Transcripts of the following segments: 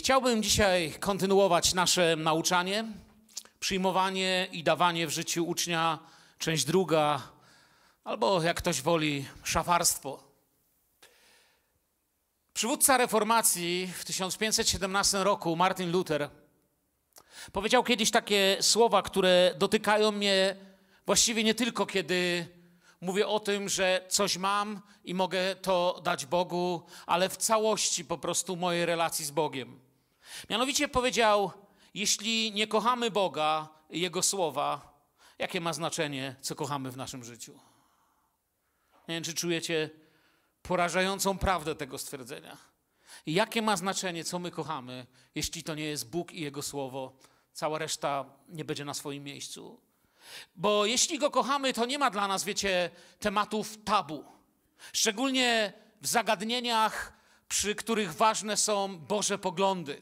Chciałbym dzisiaj kontynuować nasze nauczanie, przyjmowanie i dawanie w życiu ucznia, część druga, albo jak ktoś woli, szafarstwo. Przywódca reformacji w 1517 roku, Martin Luther, powiedział kiedyś takie słowa, które dotykają mnie właściwie nie tylko kiedy mówię o tym, że coś mam i mogę to dać Bogu, ale w całości po prostu mojej relacji z Bogiem. Mianowicie powiedział, jeśli nie kochamy Boga i Jego słowa, jakie ma znaczenie, co kochamy w naszym życiu? Nie wiem, czy czujecie porażającą prawdę tego stwierdzenia. Jakie ma znaczenie, co my kochamy, jeśli to nie jest Bóg i Jego słowo? Cała reszta nie będzie na swoim miejscu. Bo jeśli Go kochamy, to nie ma dla nas, wiecie, tematów tabu. Szczególnie w zagadnieniach, przy których ważne są Boże poglądy.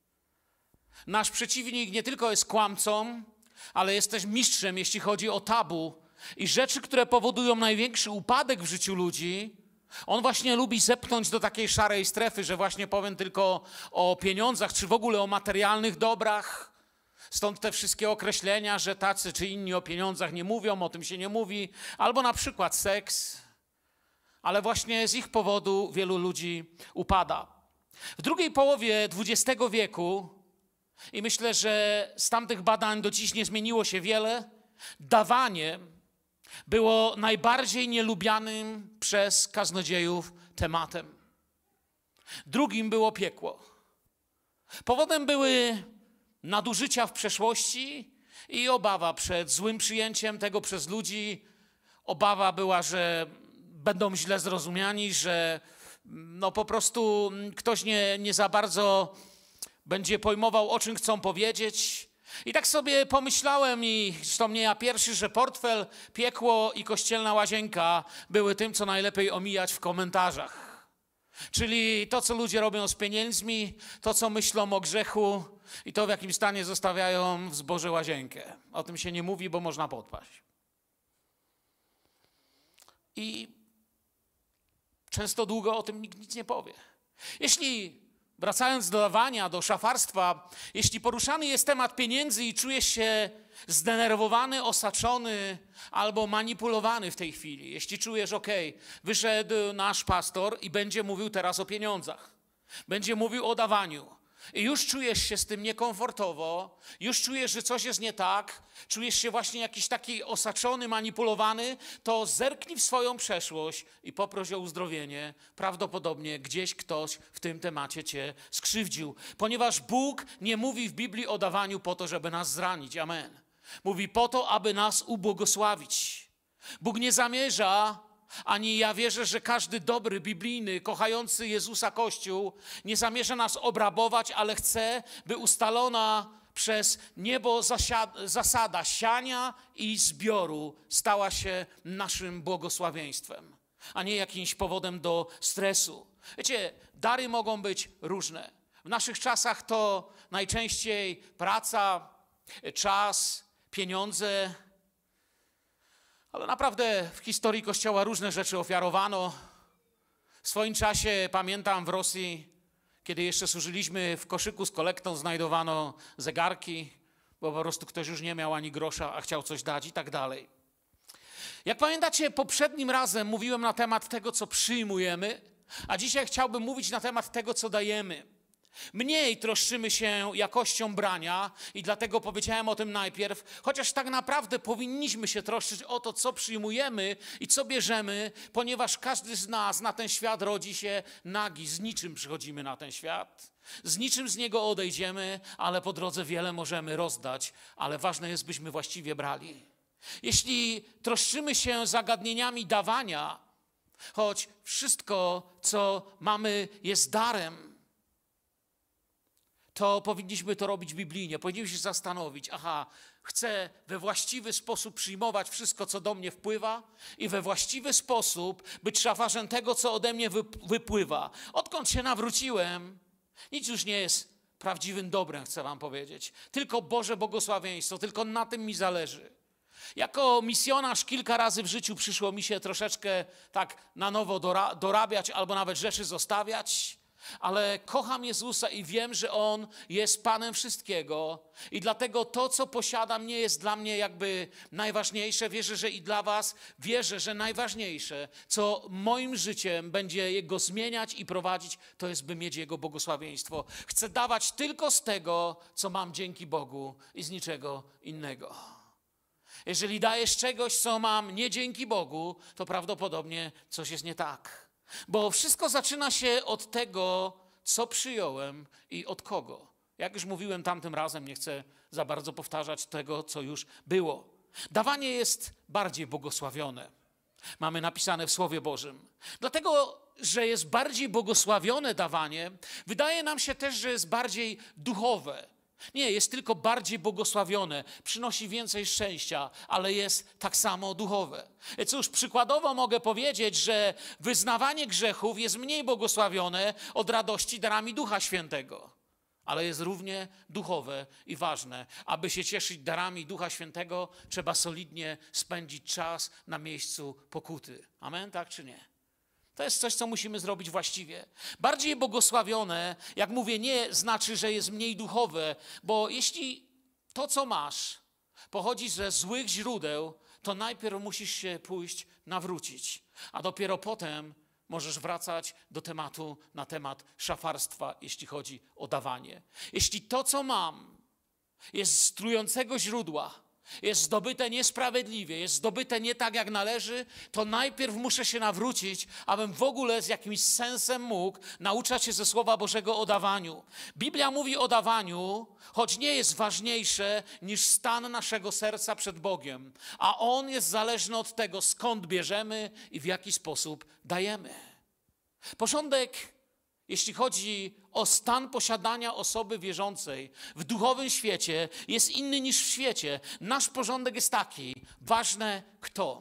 Nasz przeciwnik nie tylko jest kłamcą, ale jest też mistrzem, jeśli chodzi o tabu i rzeczy, które powodują największy upadek w życiu ludzi. On właśnie lubi zepchnąć do takiej szarej strefy, że właśnie powiem tylko o pieniądzach, czy w ogóle o materialnych dobrach. Stąd te wszystkie określenia, że tacy czy inni o pieniądzach nie mówią, o tym się nie mówi. Albo na przykład seks. Ale właśnie z ich powodu wielu ludzi upada. W drugiej połowie XX wieku, i myślę, że z tamtych badań do dziś nie zmieniło się wiele, dawanie było najbardziej nielubianym przez kaznodziejów tematem. Drugim było piekło. Powodem były nadużycia w przeszłości i obawa przed złym przyjęciem tego przez ludzi. Obawa była, że będą źle zrozumiani, że po prostu ktoś nie za bardzo będzie pojmował, o czym chcą powiedzieć. I tak sobie pomyślałem, i zresztą nie ja pierwszy, że portfel, piekło i kościelna łazienka były tym, co najlepiej omijać w komentarzach. Czyli to, co ludzie robią z pieniędzmi, to, co myślą o grzechu i to, w jakim stanie zostawiają w zborze łazienkę. O tym się nie mówi, bo można podpaść. I często długo o tym nikt nic nie powie. Wracając do dawania, do szafarstwa, jeśli poruszany jest temat pieniędzy i czujesz się zdenerwowany, osaczony albo manipulowany w tej chwili, jeśli czujesz, wyszedł nasz pastor i będzie mówił teraz o pieniądzach, będzie mówił o dawaniu i już czujesz się z tym niekomfortowo, już czujesz, że coś jest nie tak, czujesz się właśnie jakiś taki osaczony, manipulowany, to zerknij w swoją przeszłość i poproś o uzdrowienie. Prawdopodobnie gdzieś ktoś w tym temacie cię skrzywdził, ponieważ Bóg nie mówi w Biblii o dawaniu po to, żeby nas zranić. Amen. Mówi po to, aby nas ubłogosławić. Bóg nie zamierza, ani ja wierzę, że każdy dobry, biblijny, kochający Jezusa Kościół nie zamierza nas obrabować, ale chce, by ustalona przez niebo zasada siania i zbioru stała się naszym błogosławieństwem, a nie jakimś powodem do stresu. Wiecie, dary mogą być różne. W naszych czasach to najczęściej praca, czas, pieniądze. Ale naprawdę w historii Kościoła różne rzeczy ofiarowano. W swoim czasie, pamiętam w Rosji, kiedy jeszcze służyliśmy, w koszyku z kolektą znajdowano zegarki, bo po prostu ktoś już nie miał ani grosza, a chciał coś dać i tak dalej. Jak pamiętacie, poprzednim razem mówiłem na temat tego, co przyjmujemy, a dzisiaj chciałbym mówić na temat tego, co dajemy. Mniej troszczymy się jakością brania i dlatego powiedziałem o tym najpierw, chociaż tak naprawdę powinniśmy się troszczyć o to, co przyjmujemy i co bierzemy, ponieważ każdy z nas na ten świat rodzi się nagi. Z niczym przychodzimy na ten świat, z niczym z niego odejdziemy, ale po drodze wiele możemy rozdać, ale ważne jest, byśmy właściwie brali. Jeśli troszczymy się zagadnieniami dawania, choć wszystko, co mamy, jest darem, to powinniśmy to robić biblijnie. Powinniśmy się zastanowić, chcę we właściwy sposób przyjmować wszystko, co do mnie wpływa i we właściwy sposób być szafarzem tego, co ode mnie wypływa. Odkąd się nawróciłem, nic już nie jest prawdziwym dobrem, chcę wam powiedzieć. Tylko Boże błogosławieństwo, tylko na tym mi zależy. Jako misjonarz kilka razy w życiu przyszło mi się troszeczkę tak na nowo dorabiać albo nawet rzeczy zostawiać. ale kocham Jezusa i wiem, że On jest Panem wszystkiego i dlatego to, co posiadam, nie jest dla mnie jakby najważniejsze. Wierzę, że i dla was, wierzę, że najważniejsze, co moim życiem będzie Jego zmieniać i prowadzić, to jest, by mieć Jego błogosławieństwo. Chcę dawać tylko z tego, co mam dzięki Bogu i z niczego innego. Jeżeli dajesz czegoś, co mam nie dzięki Bogu, to prawdopodobnie coś jest nie tak. Bo wszystko zaczyna się od tego, co przyjąłem i od kogo. Jak już mówiłem tamtym razem, nie chcę za bardzo powtarzać tego, co już było. Dawanie jest bardziej błogosławione. Mamy napisane w Słowie Bożym. Dlatego, że jest bardziej błogosławione dawanie, wydaje nam się też, że jest bardziej duchowe. Nie, jest tylko bardziej błogosławione, przynosi więcej szczęścia, ale jest tak samo duchowe. Cóż, przykładowo mogę powiedzieć, że wyznawanie grzechów jest mniej błogosławione od radości darami Ducha Świętego, ale jest równie duchowe i ważne. Aby się cieszyć darami Ducha Świętego, trzeba solidnie spędzić czas na miejscu pokuty. Amen, tak czy nie? To jest coś, co musimy zrobić właściwie. Bardziej błogosławione, jak mówię, nie znaczy, że jest mniej duchowe, bo jeśli to, co masz, pochodzi ze złych źródeł, to najpierw musisz się pójść nawrócić, a dopiero potem możesz wracać do tematu na temat szafarstwa, jeśli chodzi o dawanie. Jeśli to, co mam, jest z trującego źródła, jest zdobyte niesprawiedliwie, jest zdobyte nie tak, jak należy, to najpierw muszę się nawrócić, abym w ogóle z jakimś sensem mógł nauczać się ze Słowa Bożego o dawaniu. Biblia mówi o dawaniu, choć nie jest ważniejsze niż stan naszego serca przed Bogiem, a on jest zależny od tego, skąd bierzemy i w jaki sposób dajemy. Porządek, jeśli chodzi o stan posiadania osoby wierzącej w duchowym świecie, jest inny niż w świecie. Nasz porządek jest taki. Ważne kto.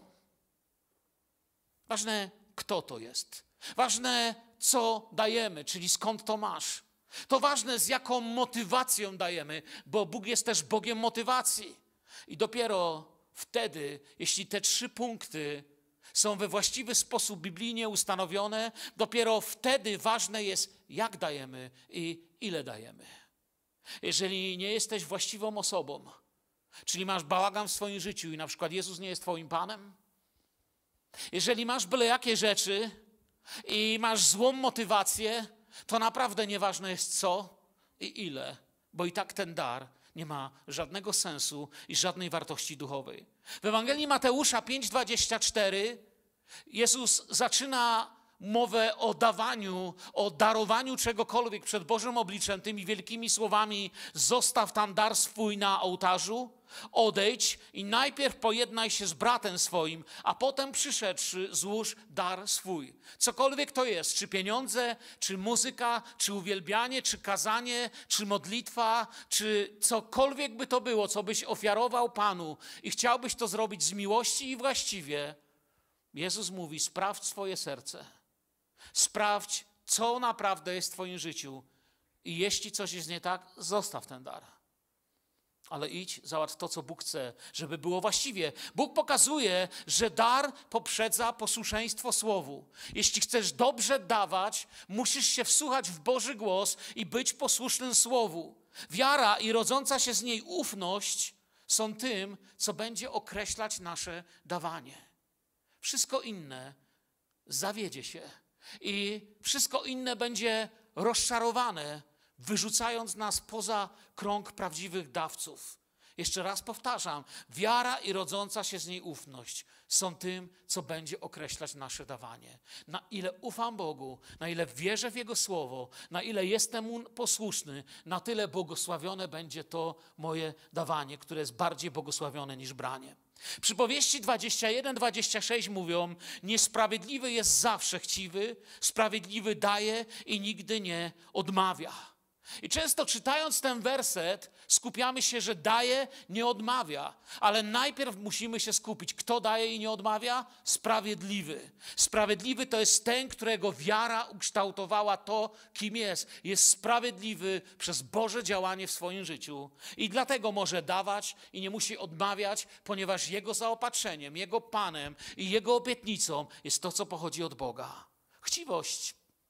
Ważne kto to jest. Ważne co dajemy, czyli skąd to masz. To ważne z jaką motywacją dajemy, bo Bóg jest też Bogiem motywacji. I dopiero wtedy, jeśli te 3 punkty są we właściwy sposób biblijnie ustanowione, dopiero wtedy ważne jest, jak dajemy i ile dajemy. Jeżeli nie jesteś właściwą osobą, czyli masz bałagan w swoim życiu i na przykład Jezus nie jest twoim Panem, jeżeli masz byle jakie rzeczy i masz złą motywację, to naprawdę nieważne jest co i ile, bo i tak ten dar nie ma żadnego sensu i żadnej wartości duchowej. W Ewangelii Mateusza 5:24 Jezus zaczyna mowę o dawaniu, o darowaniu czegokolwiek przed Bożym obliczem tymi wielkimi słowami: zostaw tam dar swój na ołtarzu, odejdź i najpierw pojednaj się z bratem swoim, a potem przyszedłszy złóż dar swój. Cokolwiek to jest, czy pieniądze, czy muzyka, czy uwielbianie, czy kazanie, czy modlitwa, czy cokolwiek by to było, co byś ofiarował Panu i chciałbyś to zrobić z miłości i właściwie, Jezus mówi: sprawdź swoje serce. Sprawdź, co naprawdę jest w twoim życiu i jeśli coś jest nie tak, zostaw ten dar. Ale idź, załatw to, co Bóg chce, żeby było właściwie. Bóg pokazuje, że dar poprzedza posłuszeństwo Słowu. Jeśli chcesz dobrze dawać, musisz się wsłuchać w Boży głos i być posłusznym Słowu. Wiara i rodząca się z niej ufność są tym, co będzie określać nasze dawanie. Wszystko inne zawiedzie się i wszystko inne będzie rozczarowane, wyrzucając nas poza krąg prawdziwych dawców. Jeszcze raz powtarzam, wiara i rodząca się z niej ufność są tym, co będzie określać nasze dawanie. Na ile ufam Bogu, na ile wierzę w Jego Słowo, na ile jestem Mu posłuszny, na tyle błogosławione będzie to moje dawanie, które jest bardziej błogosławione niż branie. Przypowieści 21-26 mówią: niesprawiedliwy jest zawsze chciwy, sprawiedliwy daje i nigdy nie odmawia. I często czytając ten werset skupiamy się, że daje, nie odmawia. Ale najpierw musimy się skupić. Kto daje i nie odmawia? Sprawiedliwy. Sprawiedliwy to jest ten, którego wiara ukształtowała to, kim jest. Jest sprawiedliwy przez Boże działanie w swoim życiu. I dlatego może dawać i nie musi odmawiać, ponieważ jego zaopatrzeniem, jego Panem i jego obietnicą jest to, co pochodzi od Boga. Chciwość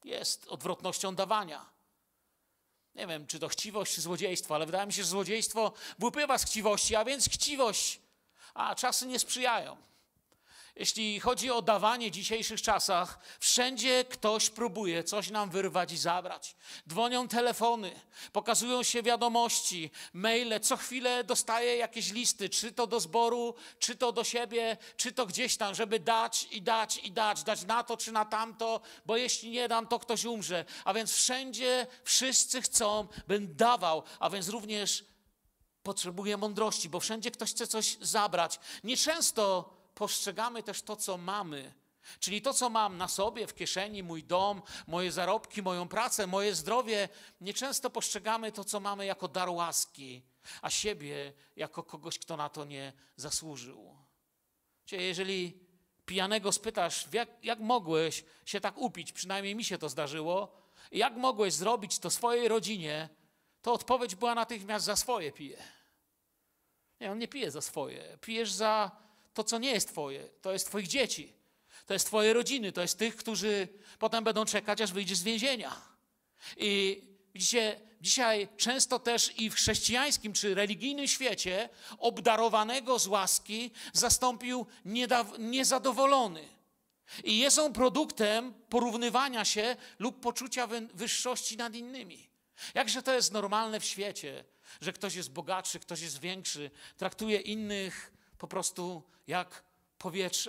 jest odwrotnością dawania. Nie wiem, czy to chciwość, czy złodziejstwo, ale wydaje mi się, że złodziejstwo wypływa z chciwości, a więc chciwość, a czasy nie sprzyjają. Jeśli chodzi o dawanie w dzisiejszych czasach, wszędzie ktoś próbuje coś nam wyrwać i zabrać. Dzwonią telefony, pokazują się wiadomości, maile, co chwilę dostaję jakieś listy, czy to do zboru, czy to do siebie, czy to gdzieś tam, żeby dać i dać i dać, dać na to czy na tamto, bo jeśli nie dam, to ktoś umrze. A więc wszędzie wszyscy chcą, bym dawał, a więc również potrzebuję mądrości, bo wszędzie ktoś chce coś zabrać. Nieczęsto postrzegamy też to, co mamy, czyli to, co mam na sobie, w kieszeni, mój dom, moje zarobki, moją pracę, moje zdrowie. Nieczęsto postrzegamy to, co mamy, jako dar łaski, a siebie jako kogoś, kto na to nie zasłużył. Czyli jeżeli pijanego spytasz, jak mogłeś się tak upić, przynajmniej mi się to zdarzyło, i jak mogłeś zrobić to swojej rodzinie, to odpowiedź była natychmiast: za swoje piję. Nie, on nie pije za swoje. Pijesz za to, co nie jest twoje. To jest twoich dzieci. To jest twoje rodziny. To jest tych, którzy potem będą czekać, aż wyjdziesz z więzienia. I widzicie, dzisiaj często też i w chrześcijańskim czy religijnym świecie obdarowanego z łaski zastąpił niezadowolony. I jest on produktem porównywania się lub poczucia wyższości nad innymi. Jakże to jest normalne w świecie, że ktoś jest bogatszy, ktoś jest większy, traktuje innych po prostu jak powietrze.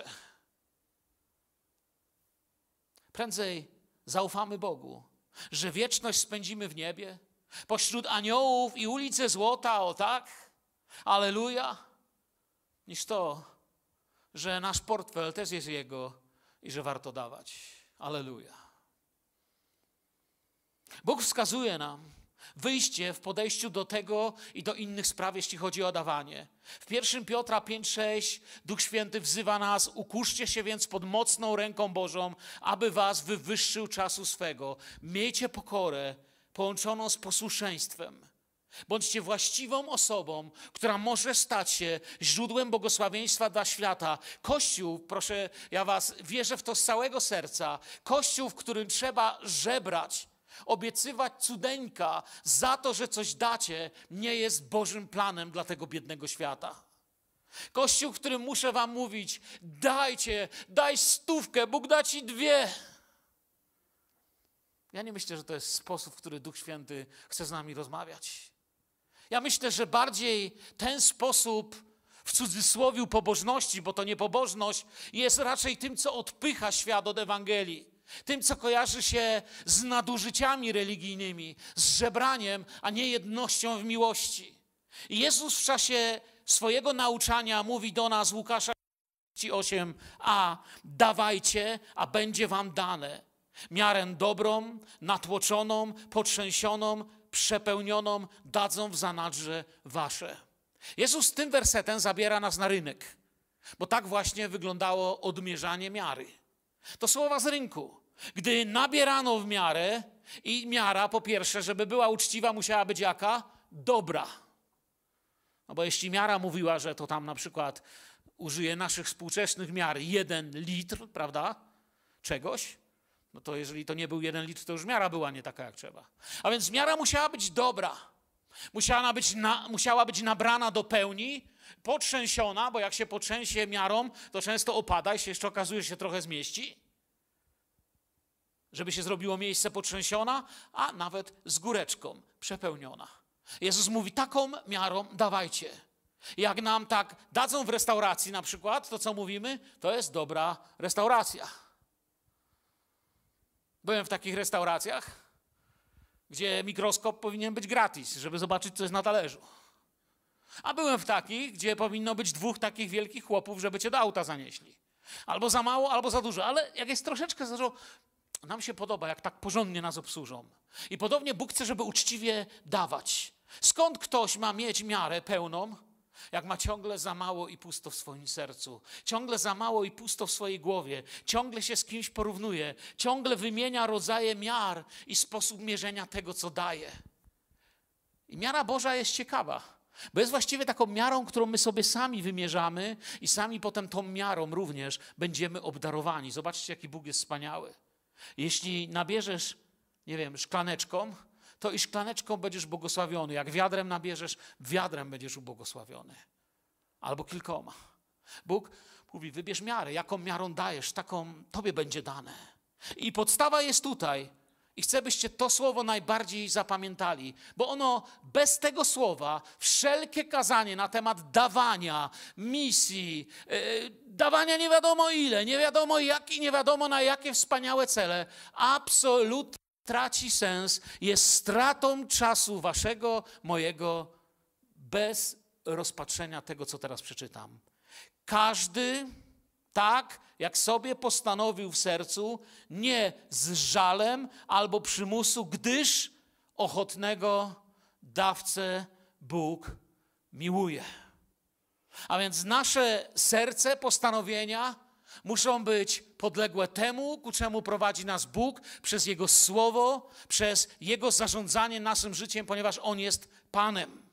Prędzej zaufamy Bogu, że wieczność spędzimy w niebie, pośród aniołów i ulice złota, o tak, alleluja, niż to, że nasz portfel też jest Jego i że warto dawać. Alleluja. Bóg wskazuje nam wyjście w podejściu do tego i do innych spraw, jeśli chodzi o dawanie. W 1 Piotra 5,6 Duch Święty wzywa nas: ukuszcie się więc pod mocną ręką Bożą, aby was wywyższył czasu swego. Miejcie pokorę połączoną z posłuszeństwem. Bądźcie właściwą osobą, która może stać się źródłem błogosławieństwa dla świata. Kościół, proszę, ja was wierzę w to z całego serca, Kościół, w którym trzeba żebrać, obiecywać cudeńka za to, że coś dacie, nie jest Bożym planem dla tego biednego świata. Kościół, w którym muszę wam mówić: dajcie, daj 100, Bóg da ci 2. Ja nie myślę, że to jest sposób, w który Duch Święty chce z nami rozmawiać. Ja myślę, że bardziej ten sposób, w cudzysłowie, pobożności, bo to nie pobożność, jest raczej tym, co odpycha świat od Ewangelii. Tym, co kojarzy się z nadużyciami religijnymi, z żebraniem, a nie jednością w miłości. I Jezus w czasie swojego nauczania mówi do nas, Łukasza 8:a: dawajcie, a będzie wam dane. Miarę dobrą, natłoczoną, potrzęsioną, przepełnioną dadzą w zanadrze wasze. Jezus tym wersetem zabiera nas na rynek, bo tak właśnie wyglądało odmierzanie miary. To słowa z rynku. Gdy nabierano w miarę, i miara, po pierwsze, żeby była uczciwa, musiała być jaka? Dobra. No bo jeśli miara mówiła, że to tam na przykład, użyję naszych współczesnych miar, 1 litr, prawda, czegoś, no to jeżeli to nie był 1 litr, to już miara była nie taka jak trzeba. A więc miara musiała być dobra. Musiała być nabrana do pełni, potrzęsiona, bo jak się potrzęsie miarą, to często opada i się jeszcze okazuje, że się trochę zmieści. Żeby się zrobiło miejsce potrzęsiona, a nawet z góreczką przepełniona. Jezus mówi: taką miarą dawajcie. Jak nam tak dadzą w restauracji na przykład, to co mówimy? To jest dobra restauracja. Byłem w takich restauracjach, gdzie mikroskop powinien być gratis, żeby zobaczyć, co jest na talerzu. A byłem w takich, gdzie powinno być 2 takich wielkich chłopów, żeby cię do auta zanieśli. Albo za mało, albo za dużo. Ale jak jest troszeczkę za dużo, nam się podoba, jak tak porządnie nas obsłużą. I podobnie Bóg chce, żeby uczciwie dawać. Skąd ktoś ma mieć miarę pełną, jak ma ciągle za mało i pusto w swoim sercu, ciągle za mało i pusto w swojej głowie, ciągle się z kimś porównuje, ciągle wymienia rodzaje miar i sposób mierzenia tego, co daje. I miara Boża jest ciekawa, bo jest właściwie taką miarą, którą my sobie sami wymierzamy i sami potem tą miarą również będziemy obdarowani. Zobaczcie, jaki Bóg jest wspaniały. Jeśli nabierzesz, nie wiem, szklaneczką, to i szklaneczką będziesz błogosławiony. Jak wiadrem nabierzesz, wiadrem będziesz ubłogosławiony. Albo kilkoma. Bóg mówi, wybierz miarę. Jaką miarą dajesz, taką tobie będzie dane. I podstawa jest tutaj. I chcę, byście to słowo najbardziej zapamiętali, bo ono bez tego słowa, wszelkie kazanie na temat dawania, misji, dawania nie wiadomo ile, nie wiadomo jak i nie wiadomo na jakie wspaniałe cele, absolutnie traci sens, jest stratą czasu waszego, mojego, bez rozpatrzenia tego, co teraz przeczytam. Każdy, tak jak sobie postanowił w sercu, nie z żalem albo przymusu, gdyż ochotnego dawcę Bóg miłuje. A więc nasze serce, postanowienia muszą być podległe temu, ku czemu prowadzi nas Bóg przez Jego Słowo, przez Jego zarządzanie naszym życiem, ponieważ On jest Panem.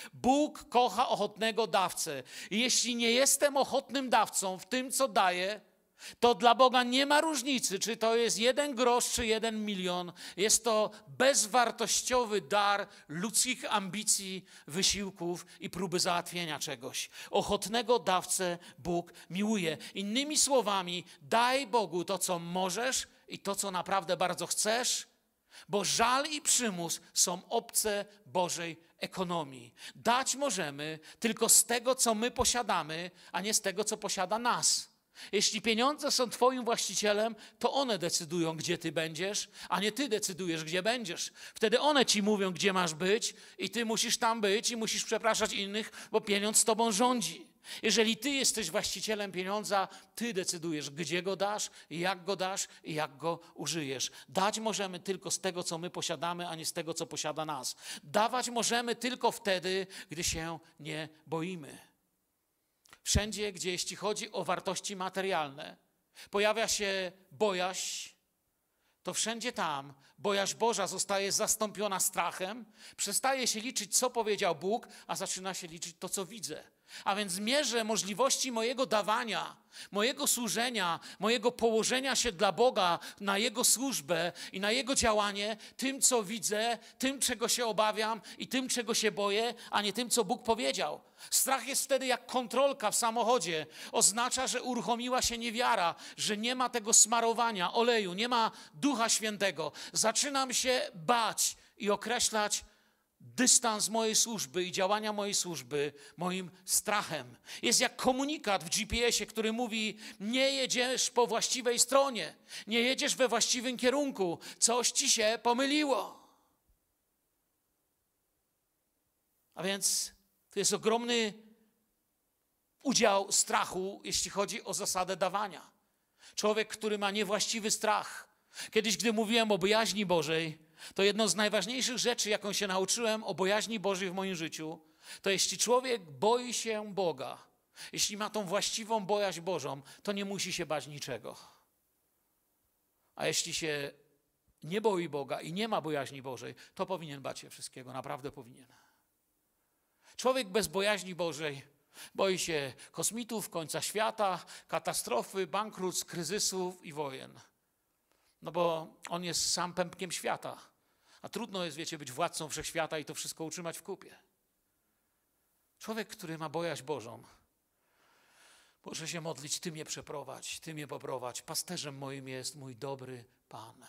Bóg kocha ochotnego dawcę. I jeśli nie jestem ochotnym dawcą w tym, co daję, to dla Boga nie ma różnicy, czy to jest 1 grosz, czy 1 milion. Jest to bezwartościowy dar ludzkich ambicji, wysiłków i próby załatwienia czegoś. Ochotnego dawcę Bóg miłuje. Innymi słowami, daj Bogu to, co możesz i to, co naprawdę bardzo chcesz, bo żal i przymus są obce Bożej ekonomii. Dać możemy tylko z tego, co my posiadamy, a nie z tego, co posiada nas. Jeśli pieniądze są twoim właścicielem, to one decydują, gdzie ty będziesz, a nie ty decydujesz, gdzie będziesz. Wtedy one ci mówią, gdzie masz być i ty musisz tam być i musisz przepraszać innych, bo pieniądz tobą rządzi. Jeżeli ty jesteś właścicielem pieniądza, ty decydujesz, gdzie go dasz i jak go użyjesz. Dać możemy tylko z tego, co my posiadamy, a nie z tego, co posiada nas. Dawać możemy tylko wtedy, gdy się nie boimy. Wszędzie, gdzie jeśli chodzi o wartości materialne, pojawia się bojaźń, to wszędzie tam bojaźń Boża zostaje zastąpiona strachem, przestaje się liczyć, co powiedział Bóg, a zaczyna się liczyć to, co widzę. A więc mierzę możliwości mojego dawania, mojego służenia, mojego położenia się dla Boga na Jego służbę i na Jego działanie tym, co widzę, tym, czego się obawiam i tym, czego się boję, a nie tym, co Bóg powiedział. Strach jest wtedy jak kontrolka w samochodzie. Oznacza, że uruchomiła się niewiara, że nie ma tego smarowania, oleju, nie ma Ducha Świętego. Zaczynam się bać i określać dystans mojej służby i działania mojej służby moim strachem. Jest jak komunikat w GPS-ie, który mówi: nie jedziesz po właściwej stronie, nie jedziesz we właściwym kierunku, coś ci się pomyliło. A więc to jest ogromny udział strachu, jeśli chodzi o zasadę dawania. Człowiek, który ma niewłaściwy strach. Kiedyś, gdy mówiłem o bojaźni Bożej, to jedną z najważniejszych rzeczy, jaką się nauczyłem o bojaźni Bożej w moim życiu, to jeśli człowiek boi się Boga, jeśli ma tą właściwą bojaźń Bożą, to nie musi się bać niczego. A jeśli się nie boi Boga i nie ma bojaźni Bożej, to powinien bać się wszystkiego, naprawdę powinien. Człowiek bez bojaźni Bożej boi się kosmitów, końca świata, katastrofy, bankructw, kryzysów i wojen. No bo on jest sam pępkiem świata. A trudno jest, wiecie, być władcą wszechświata i to wszystko utrzymać w kupie. Człowiek, który ma bojaźń Bożą, może się modlić: Ty mnie przeprowadź, Ty mnie poprowadź. Pasterzem moim jest mój dobry Pan.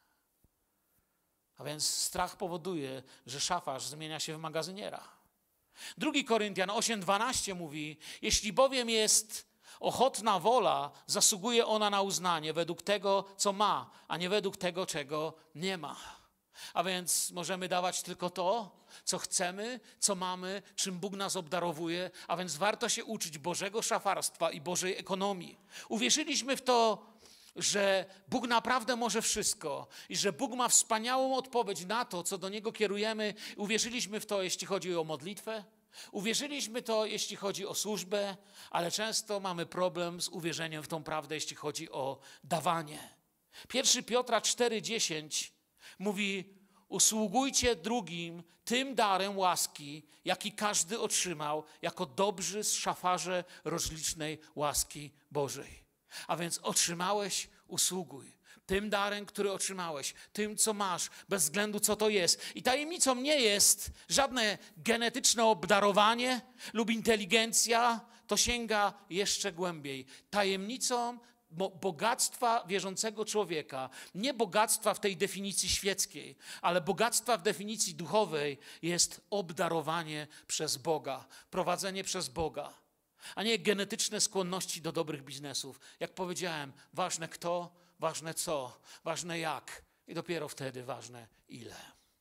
A więc strach powoduje, że szafarz zmienia się w magazyniera. 2 Koryntian 8:12 mówi: jeśli bowiem jest ochotna wola, zasługuje ona na uznanie według tego, co ma, a nie według tego, czego nie ma. A więc możemy dawać tylko to, co chcemy, co mamy, czym Bóg nas obdarowuje, a więc warto się uczyć Bożego szafarstwa i Bożej ekonomii. Uwierzyliśmy w to, że Bóg naprawdę może wszystko i że Bóg ma wspaniałą odpowiedź na to, co do Niego kierujemy. Uwierzyliśmy w to, jeśli chodzi o modlitwę. Uwierzyliśmy to, jeśli chodzi o służbę, ale często mamy problem z uwierzeniem w tą prawdę, jeśli chodzi o dawanie. 1 Piotra 4:10 mówi: usługujcie drugim tym darem łaski, jaki każdy otrzymał, jako dobrzy szafarze rozlicznej łaski Bożej. A więc otrzymałeś, usługuj. tym darem, który otrzymałeś, tym, co masz, bez względu, co to jest. I tajemnicą nie jest żadne genetyczne obdarowanie lub inteligencja, to sięga jeszcze głębiej. Tajemnicą bogactwa wierzącego człowieka, nie bogactwa w tej definicji świeckiej, ale bogactwa w definicji duchowej jest obdarowanie przez Boga, prowadzenie przez Boga, a nie genetyczne skłonności do dobrych biznesów. Jak powiedziałem, ważne kto, ważne co, ważne jak i dopiero wtedy ważne ile.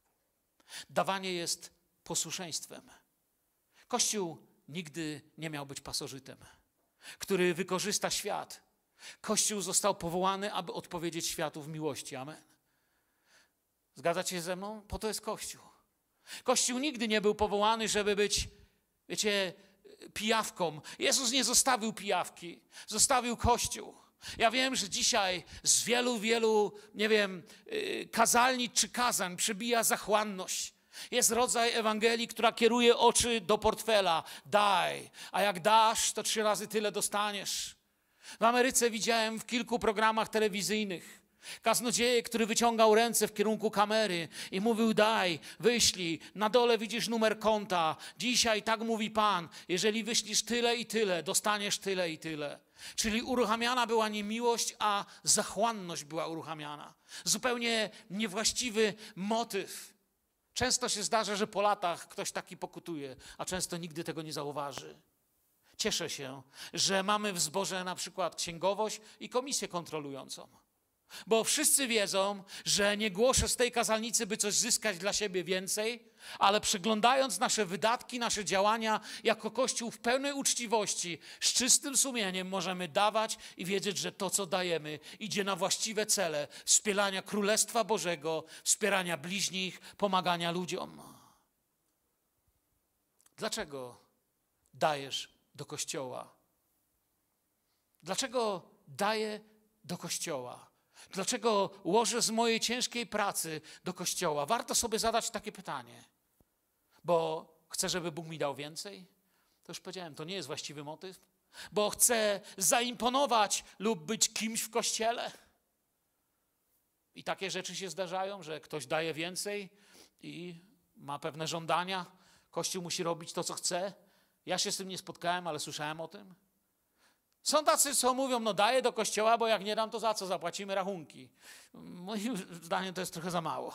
Dawanie jest posłuszeństwem. Kościół nigdy nie miał być pasożytem, który wykorzysta świat. Kościół został powołany, aby odpowiedzieć światu w miłości. Amen. Zgadzacie się ze mną? Po to jest Kościół. Kościół nigdy nie był powołany, żeby być, wiecie, pijawką. Jezus nie zostawił pijawki, zostawił Kościół. Ja wiem, że dzisiaj z wielu, nie wiem, kazalnic czy kazań przebija zachłanność. Jest rodzaj Ewangelii, która kieruje oczy do portfela. Daj, a jak dasz, to 3 razy tyle dostaniesz. W Ameryce widziałem w kilku programach telewizyjnych kaznodzieję, który wyciągał ręce w kierunku kamery i mówił: daj, wyślij, na dole widzisz numer konta. Dzisiaj tak mówi Pan, jeżeli wyślisz tyle i tyle, dostaniesz tyle i tyle. Czyli uruchamiana była nie miłość, a zachłanność była uruchamiana. Zupełnie niewłaściwy motyw. Często się zdarza, że po latach ktoś taki pokutuje, a często nigdy tego nie zauważy. Cieszę się, że mamy w zborze na przykład księgowość i komisję kontrolującą. Bo wszyscy wiedzą, że nie głoszę z tej kazalnicy, by coś zyskać dla siebie więcej, ale przeglądając nasze wydatki, nasze działania jako Kościół w pełnej uczciwości, z czystym sumieniem możemy dawać i wiedzieć, że to, co dajemy, idzie na właściwe cele wspierania Królestwa Bożego, wspierania bliźnich, pomagania ludziom. Dlaczego dajesz do Kościoła? Dlaczego daję do Kościoła? Dlaczego łożę z mojej ciężkiej pracy do Kościoła? Warto sobie zadać takie pytanie. Bo chcę, żeby Bóg mi dał więcej? To już powiedziałem, to nie jest właściwy motyw. Bo chcę zaimponować lub być kimś w Kościele? I takie rzeczy się zdarzają, że ktoś daje więcej i ma pewne żądania. Kościół musi robić to, co chce. Ja się z tym nie spotkałem, ale słyszałem o tym. Są tacy, co mówią, no daję do Kościoła, bo jak nie dam, to za co? Zapłacimy rachunki. Moim zdaniem to jest trochę za mało.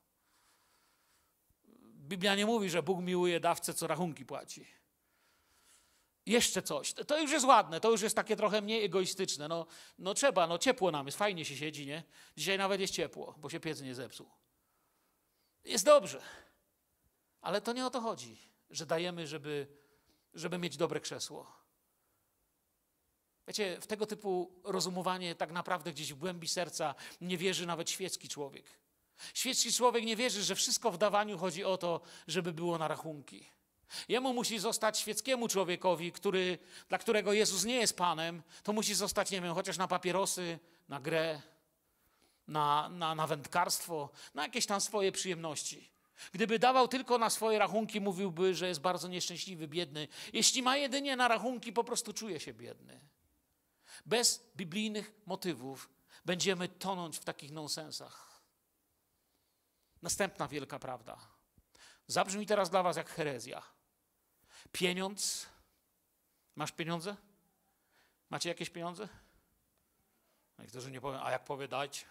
Biblia nie mówi, że Bóg miłuje dawcę, co rachunki płaci. Jeszcze coś. To już jest ładne, to już jest takie trochę mniej egoistyczne. No trzeba, no ciepło nam jest, fajnie się siedzi, nie? Dzisiaj nawet jest ciepło, bo się piec nie zepsuł. Jest dobrze. Ale to nie o to chodzi, że dajemy, żeby mieć dobre krzesło. Wiecie, w tego typu rozumowanie tak naprawdę gdzieś w głębi serca nie wierzy nawet świecki człowiek. Świecki człowiek nie wierzy, że wszystko w dawaniu chodzi o to, żeby było na rachunki. Jemu musi zostać świeckiemu człowiekowi, dla którego Jezus nie jest Panem, to musi zostać, nie wiem, chociaż na papierosy, na grę, na wędkarstwo, na jakieś tam swoje przyjemności. Gdyby dawał tylko na swoje rachunki, mówiłby, że jest bardzo nieszczęśliwy, biedny. Jeśli ma jedynie na rachunki, po prostu czuje się biedny. Bez biblijnych motywów będziemy tonąć w takich nonsensach. Następna wielka prawda. Zabrzmi teraz dla was jak herezja. Pieniądz. Masz pieniądze? Macie jakieś pieniądze? Niektórzy nie powiedzą, a jak powie dać?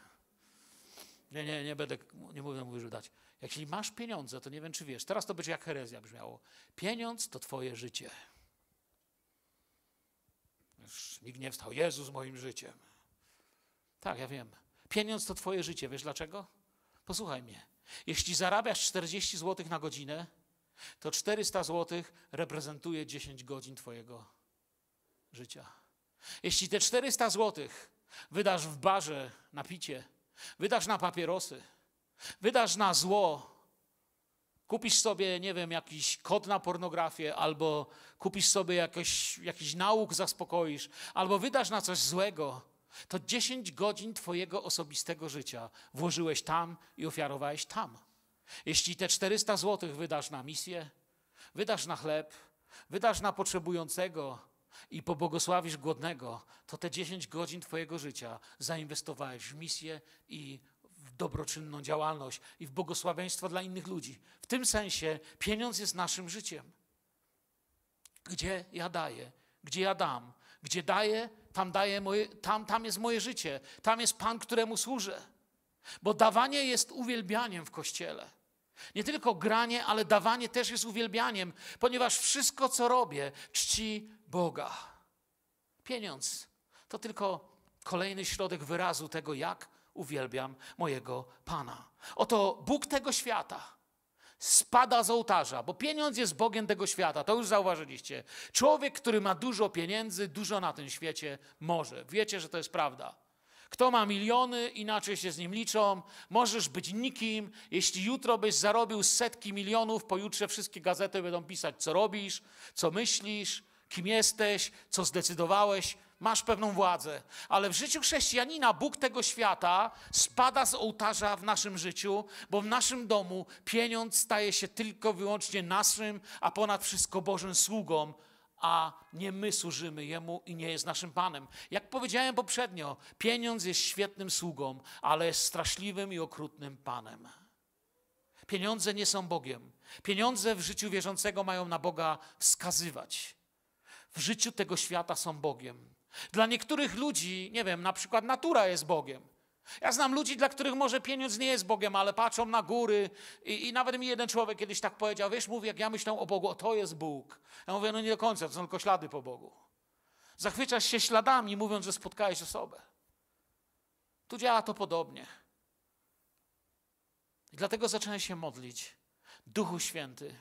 Nie mówię, że dać. Jeśli masz pieniądze, to nie wiem, czy wiesz, teraz to będzie jak herezja brzmiało. Pieniądz to twoje życie. Już nikt nie wstał, Jezus moim życiem. Tak, ja wiem. Pieniądz to twoje życie. Wiesz dlaczego? Posłuchaj mnie. Jeśli zarabiasz 40 zł na godzinę, to 400 zł reprezentuje 10 godzin twojego życia. Jeśli te 400 zł wydasz w barze na picie, wydasz na papierosy, wydasz na zło, kupisz sobie, nie wiem, jakiś kod na pornografię, albo kupisz sobie jakiś nauk zaspokoisz, albo wydasz na coś złego, to 10 godzin twojego osobistego życia włożyłeś tam i ofiarowałeś tam. Jeśli te 400 zł wydasz na misję, wydasz na chleb, wydasz na potrzebującego, i pobłogosławisz głodnego, to te 10 godzin twojego życia zainwestowałeś w misję i w dobroczynną działalność i w błogosławieństwo dla innych ludzi. W tym sensie pieniądz jest naszym życiem. Gdzie ja daję, gdzie ja dam, gdzie daję, tam jest moje życie, tam jest Pan, któremu służę. Bo dawanie jest uwielbianiem w Kościele. Nie tylko granie, ale dawanie też jest uwielbianiem, ponieważ wszystko, co robię, czci Boga. Pieniądz to tylko kolejny środek wyrazu tego, jak uwielbiam mojego Pana. Oto Bóg tego świata spada z ołtarza, bo pieniądz jest Bogiem tego świata. To już zauważyliście. Człowiek, który ma dużo pieniędzy, dużo na tym świecie może. Wiecie, że to jest prawda. Kto ma miliony, inaczej się z nim liczą. Możesz być nikim. Jeśli jutro byś zarobił setki milionów, pojutrze wszystkie gazety będą pisać, co robisz, co myślisz, kim jesteś, co zdecydowałeś. Masz pewną władzę. Ale w życiu chrześcijanina Bóg tego świata spada z ołtarza w naszym życiu, bo w naszym domu pieniądz staje się tylko wyłącznie naszym, a ponad wszystko Bożym sługą, a nie my służymy Jemu i nie jest naszym Panem. Jak powiedziałem poprzednio, pieniądz jest świetnym sługą, ale jest straszliwym i okrutnym Panem. Pieniądze nie są Bogiem. Pieniądze w życiu wierzącego mają na Boga wskazywać. W życiu tego świata są Bogiem. Dla niektórych ludzi, nie wiem, na przykład natura jest Bogiem. Ja znam ludzi, dla których może pieniądz nie jest Bogiem, ale patrzą na góry i nawet mi jeden człowiek kiedyś tak powiedział, wiesz, mówi, jak ja myślę o Bogu, to jest Bóg. Ja mówię, no nie do końca, to są tylko ślady po Bogu. Zachwycasz się śladami, mówiąc, że spotkałeś osobę. Tu działa to podobnie. I dlatego zacząłem się modlić. Duchu Święty,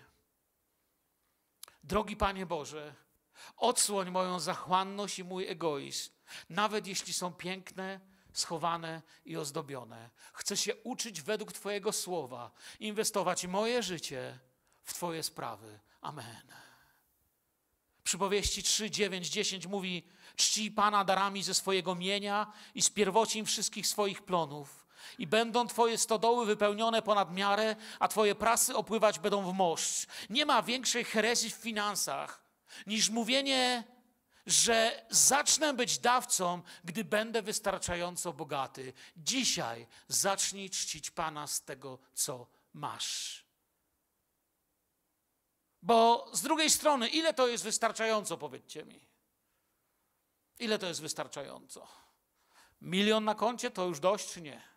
drogi Panie Boże, odsłoń moją zachłanność i mój egoizm, nawet jeśli są piękne, schowane i ozdobione. Chcę się uczyć według Twojego słowa, inwestować moje życie w Twoje sprawy. Amen. Przypowieści 3, 9, 10 mówi: czcij Pana darami ze swojego mienia i z pierwocin wszystkich swoich plonów. I będą Twoje stodoły wypełnione ponad miarę, a Twoje prasy opływać będą w moszcz. Nie ma większej herezji w finansach niż mówienie, że zacznę być dawcą, gdy będę wystarczająco bogaty. Dzisiaj zacznij czcić Pana z tego, co masz. Bo z drugiej strony, ile to jest wystarczająco, powiedzcie mi? Ile to jest wystarczająco? 1 milion na koncie to już dość, czy nie?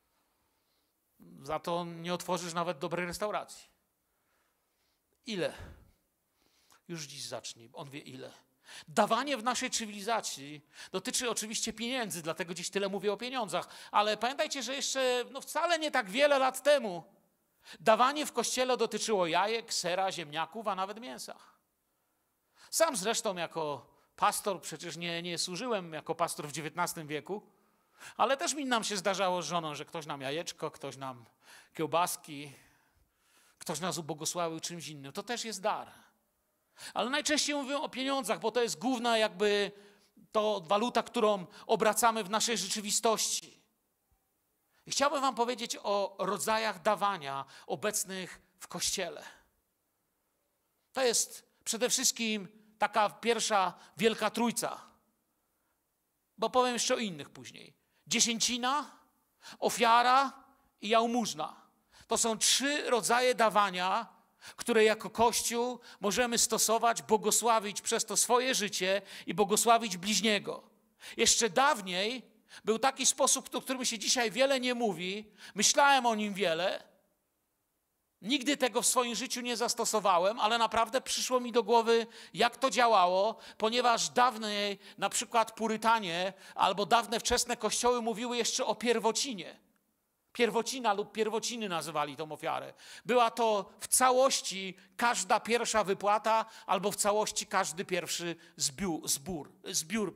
Za to nie otworzysz nawet dobrej restauracji. Ile? Już dziś zacznij, on wie ile. Dawanie w naszej cywilizacji dotyczy oczywiście pieniędzy, dlatego dziś tyle mówię o pieniądzach, ale pamiętajcie, że jeszcze wcale nie tak wiele lat temu dawanie w kościele dotyczyło jajek, sera, ziemniaków, a nawet mięsa. Sam zresztą jako pastor, przecież nie służyłem jako pastor w XIX wieku, ale też nam się zdarzało z żoną, że ktoś nam jajeczko, ktoś nam kiełbaski, ktoś nas ubłogosławił czymś innym. To też jest dar. Ale najczęściej mówią o pieniądzach, bo to jest główna to waluta, którą obracamy w naszej rzeczywistości. I chciałbym wam powiedzieć o rodzajach dawania obecnych w Kościele. To jest przede wszystkim taka pierwsza wielka trójca, bo powiem jeszcze o innych później. Dziesięcina, ofiara i jałmużna. To są 3 rodzaje dawania, które jako Kościół możemy stosować, błogosławić przez to swoje życie i błogosławić bliźniego. Jeszcze dawniej był taki sposób, o którym się dzisiaj wiele nie mówi. Myślałem o nim wiele. Nigdy tego w swoim życiu nie zastosowałem, ale naprawdę przyszło mi do głowy, jak to działało, ponieważ dawniej na przykład Purytanie albo dawne wczesne kościoły mówiły jeszcze o pierwocinie. Pierwocina lub pierwociny nazywali tą ofiarę. Była to w całości każda pierwsza wypłata albo w całości każdy pierwszy zbiór.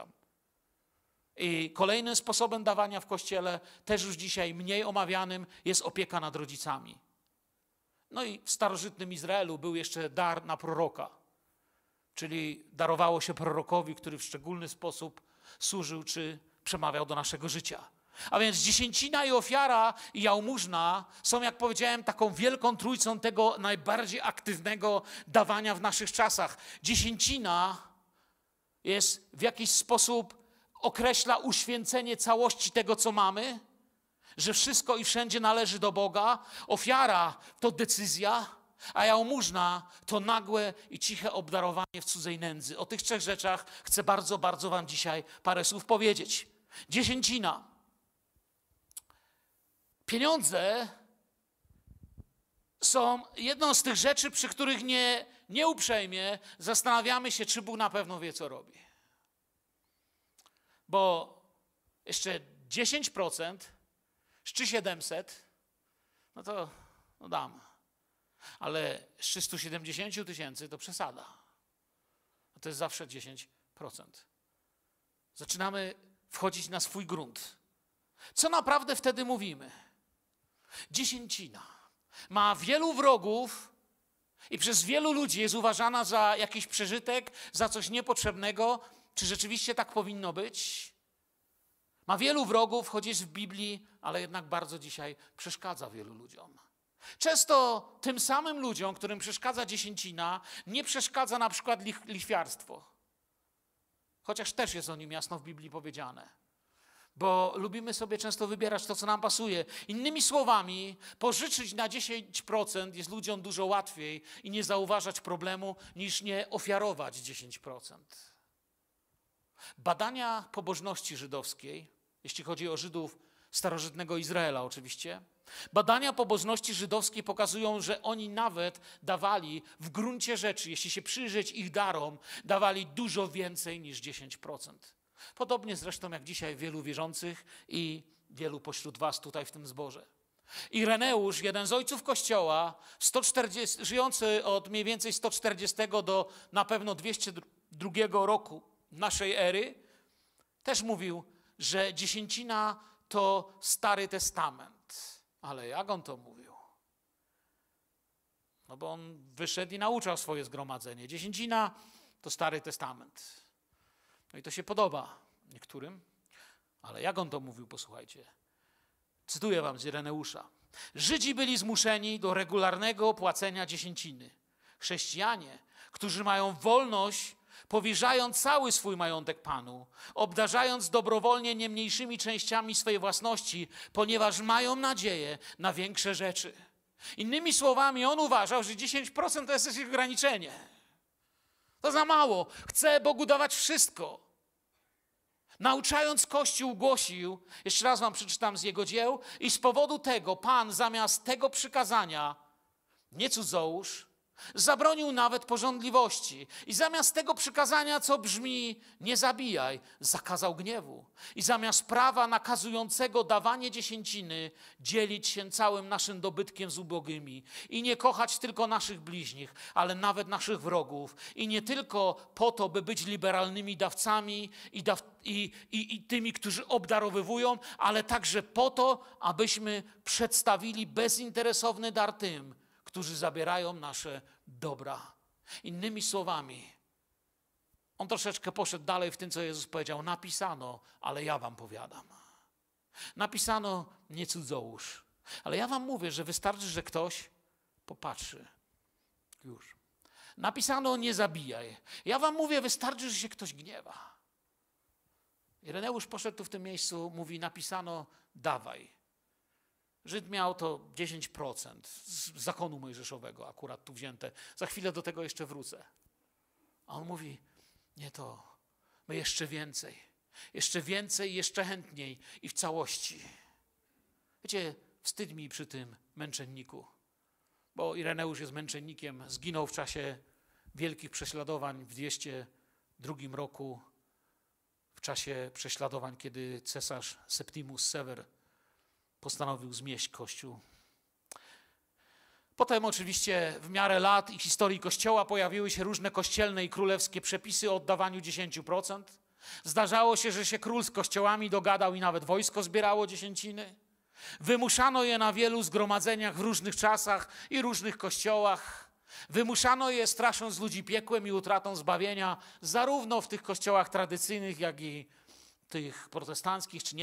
I kolejnym sposobem dawania w Kościele, też już dzisiaj mniej omawianym, jest opieka nad rodzicami. No i w starożytnym Izraelu był jeszcze dar na proroka, czyli darowało się prorokowi, który w szczególny sposób służył czy przemawiał do naszego życia. A więc dziesięcina i ofiara i jałmużna są, jak powiedziałem, taką wielką trójcą tego najbardziej aktywnego dawania w naszych czasach. Dziesięcina jest w jakiś sposób określa uświęcenie całości tego, co mamy, że wszystko i wszędzie należy do Boga. Ofiara to decyzja, a jałmużna to nagłe i ciche obdarowanie w cudzej nędzy. O tych trzech rzeczach chcę bardzo, bardzo wam dzisiaj parę słów powiedzieć. Dziesięcina. Pieniądze są jedną z tych rzeczy, przy których nieuprzejmie zastanawiamy się, czy Bóg na pewno wie, co robi. Bo jeszcze 10% z 3700, no to dam. Ale z 370 000 to przesada. To jest zawsze 10%. Zaczynamy wchodzić na swój grunt. Co naprawdę wtedy mówimy? Dziesięcina ma wielu wrogów i przez wielu ludzi jest uważana za jakiś przeżytek, za coś niepotrzebnego. Czy rzeczywiście tak powinno być? Ma wielu wrogów, choć jest w Biblii, ale jednak bardzo dzisiaj przeszkadza wielu ludziom. Często tym samym ludziom, którym przeszkadza dziesięcina, nie przeszkadza na przykład lichwiarstwo. Chociaż też jest o nim jasno w Biblii powiedziane. Bo lubimy sobie często wybierać to, co nam pasuje. Innymi słowami, pożyczyć na 10% jest ludziom dużo łatwiej i nie zauważać problemu, niż nie ofiarować 10%. Badania pobożności żydowskiej, jeśli chodzi o Żydów starożytnego Izraela oczywiście, badania pobożności żydowskiej pokazują, że oni nawet dawali w gruncie rzeczy, jeśli się przyjrzeć ich darom, dawali dużo więcej niż 10%. Podobnie zresztą jak dzisiaj wielu wierzących i wielu pośród was tutaj w tym zborze. Ireneusz, jeden z ojców Kościoła, żyjący od mniej więcej 140 do na pewno 202 roku naszej ery, też mówił, że dziesięcina to Stary Testament. Ale jak on to mówił? No bo on wyszedł i nauczał swoje zgromadzenie. Dziesięcina to Stary Testament. No i to się podoba niektórym, ale jak on to mówił, posłuchajcie. Cytuję wam z Ireneusza. Żydzi byli zmuszeni do regularnego płacenia dziesięciny. Chrześcijanie, którzy mają wolność, powierzając cały swój majątek Panu, obdarzając dobrowolnie nie mniejszymi częściami swojej własności, ponieważ mają nadzieję na większe rzeczy. Innymi słowami, on uważał, że 10% to jest jakieś ograniczenie. To za mało. Chce Bogu dawać wszystko. Nauczając Kościół głosił, jeszcze raz wam przeczytam z jego dzieł, i z powodu tego Pan zamiast tego przykazania, nie cudzołóż, zabronił nawet pożądliwości. I zamiast tego przykazania, co brzmi nie zabijaj, zakazał gniewu. I zamiast prawa nakazującego dawanie dziesięciny, dzielić się całym naszym dobytkiem z ubogymi. I nie kochać tylko naszych bliźnich, ale nawet naszych wrogów. I nie tylko po to, by być liberalnymi dawcami i tymi, którzy obdarowywują, ale także po to, abyśmy przedstawili bezinteresowny dar tym, którzy zabierają nasze dobra. Innymi słowami, on troszeczkę poszedł dalej w tym, co Jezus powiedział. Napisano, ale ja wam powiadam. Napisano, nie cudzołóż. Ale ja wam mówię, że wystarczy, że ktoś popatrzy. Już. Napisano, nie zabijaj. Ja wam mówię, wystarczy, że się ktoś gniewa. Ireneusz poszedł tu w tym miejscu, mówi, napisano, dawaj. Żyd miał to 10% z zakonu mojżeszowego, akurat tu wzięte. Za chwilę do tego jeszcze wrócę. A on mówi, nie to, my jeszcze więcej, jeszcze chętniej i w całości. Wiecie, wstyd mi przy tym męczenniku, bo Ireneusz jest męczennikiem, zginął w czasie wielkich prześladowań w 202 roku, w czasie prześladowań, kiedy cesarz Septimus Sever postanowił zmieść Kościół. Potem oczywiście w miarę lat i historii Kościoła pojawiły się różne kościelne i królewskie przepisy o oddawaniu 10%. Zdarzało się, że się król z kościołami dogadał i nawet wojsko zbierało dziesięciny. Wymuszano je na wielu zgromadzeniach w różnych czasach i różnych kościołach. Wymuszano je, strasząc ludzi piekłem i utratą zbawienia, zarówno w tych kościołach tradycyjnych, jak i tych protestanckich czy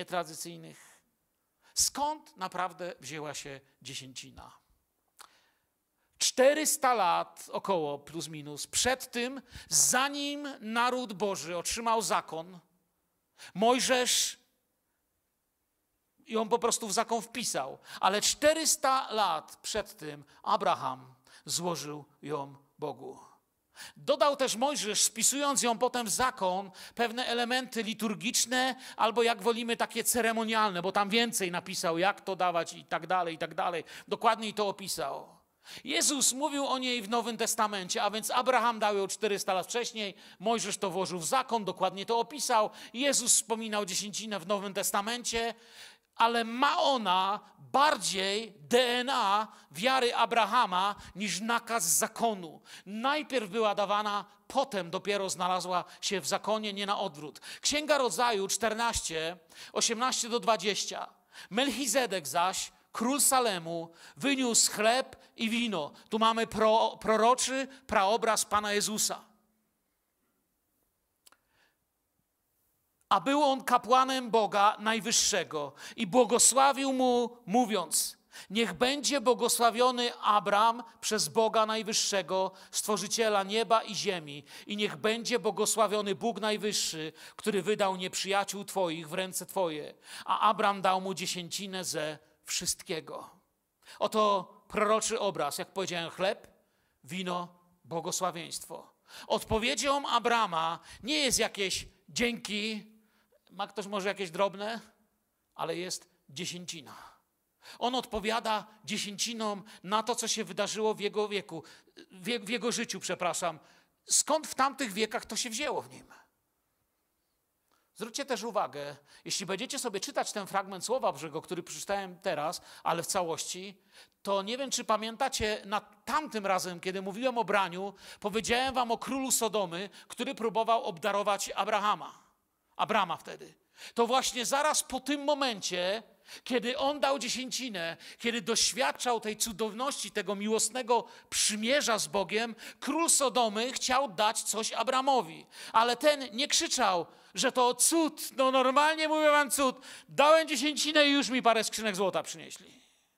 Skąd naprawdę wzięła się dziesięcina? 400 lat około, plus minus, przed tym, zanim naród Boży otrzymał zakon, Mojżesz ją po prostu w zakon wpisał, ale 400 lat przed tym Abraham złożył ją Bogu. Dodał też Mojżesz, spisując ją potem w zakon, pewne elementy liturgiczne, albo jak wolimy takie ceremonialne, bo tam więcej napisał, jak to dawać i tak dalej, i tak dalej. Dokładniej to opisał. Jezus mówił o niej w Nowym Testamencie, a więc Abraham dał ją 400 lat wcześniej, Mojżesz to włożył w zakon, dokładnie to opisał. Jezus wspominał dziesięcinę w Nowym Testamencie, ale ma ona bardziej DNA wiary Abrahama niż nakaz zakonu. Najpierw była dawana, potem dopiero znalazła się w zakonie, nie na odwrót. Księga Rodzaju 14, 18-20. Melchizedek zaś, król Salemu, wyniósł chleb i wino. Tu mamy proroczy praobraz Pana Jezusa. A był on kapłanem Boga Najwyższego i błogosławił mu, mówiąc: niech będzie błogosławiony Abram przez Boga Najwyższego, Stworzyciela nieba i ziemi, i niech będzie błogosławiony Bóg Najwyższy, który wydał nieprzyjaciół Twoich w ręce Twoje. A Abram dał mu dziesięcinę ze wszystkiego. Oto proroczy obraz, jak powiedziałem, chleb, wino, błogosławieństwo. Odpowiedzią Abrama nie jest jakieś dzięki. Ma ktoś może jakieś drobne? Ale jest dziesięcina. On odpowiada dziesięciną na to, co się wydarzyło w jego wieku, w jego życiu, przepraszam. Skąd w tamtych wiekach to się wzięło w nim? Zwróćcie też uwagę, jeśli będziecie sobie czytać ten fragment Słowa Bożego, który przeczytałem teraz, ale w całości, to nie wiem, czy pamiętacie, na tamtym razem, kiedy mówiłem o braniu, powiedziałem wam o królu Sodomy, który próbował obdarować Abrama wtedy. To właśnie zaraz po tym momencie, kiedy on dał dziesięcinę, kiedy doświadczał tej cudowności, tego miłosnego przymierza z Bogiem, król Sodomy chciał dać coś Abramowi. Ale ten nie krzyczał, że to cud, no normalnie mówię wam cud, dałem dziesięcinę i już mi parę skrzynek złota przynieśli.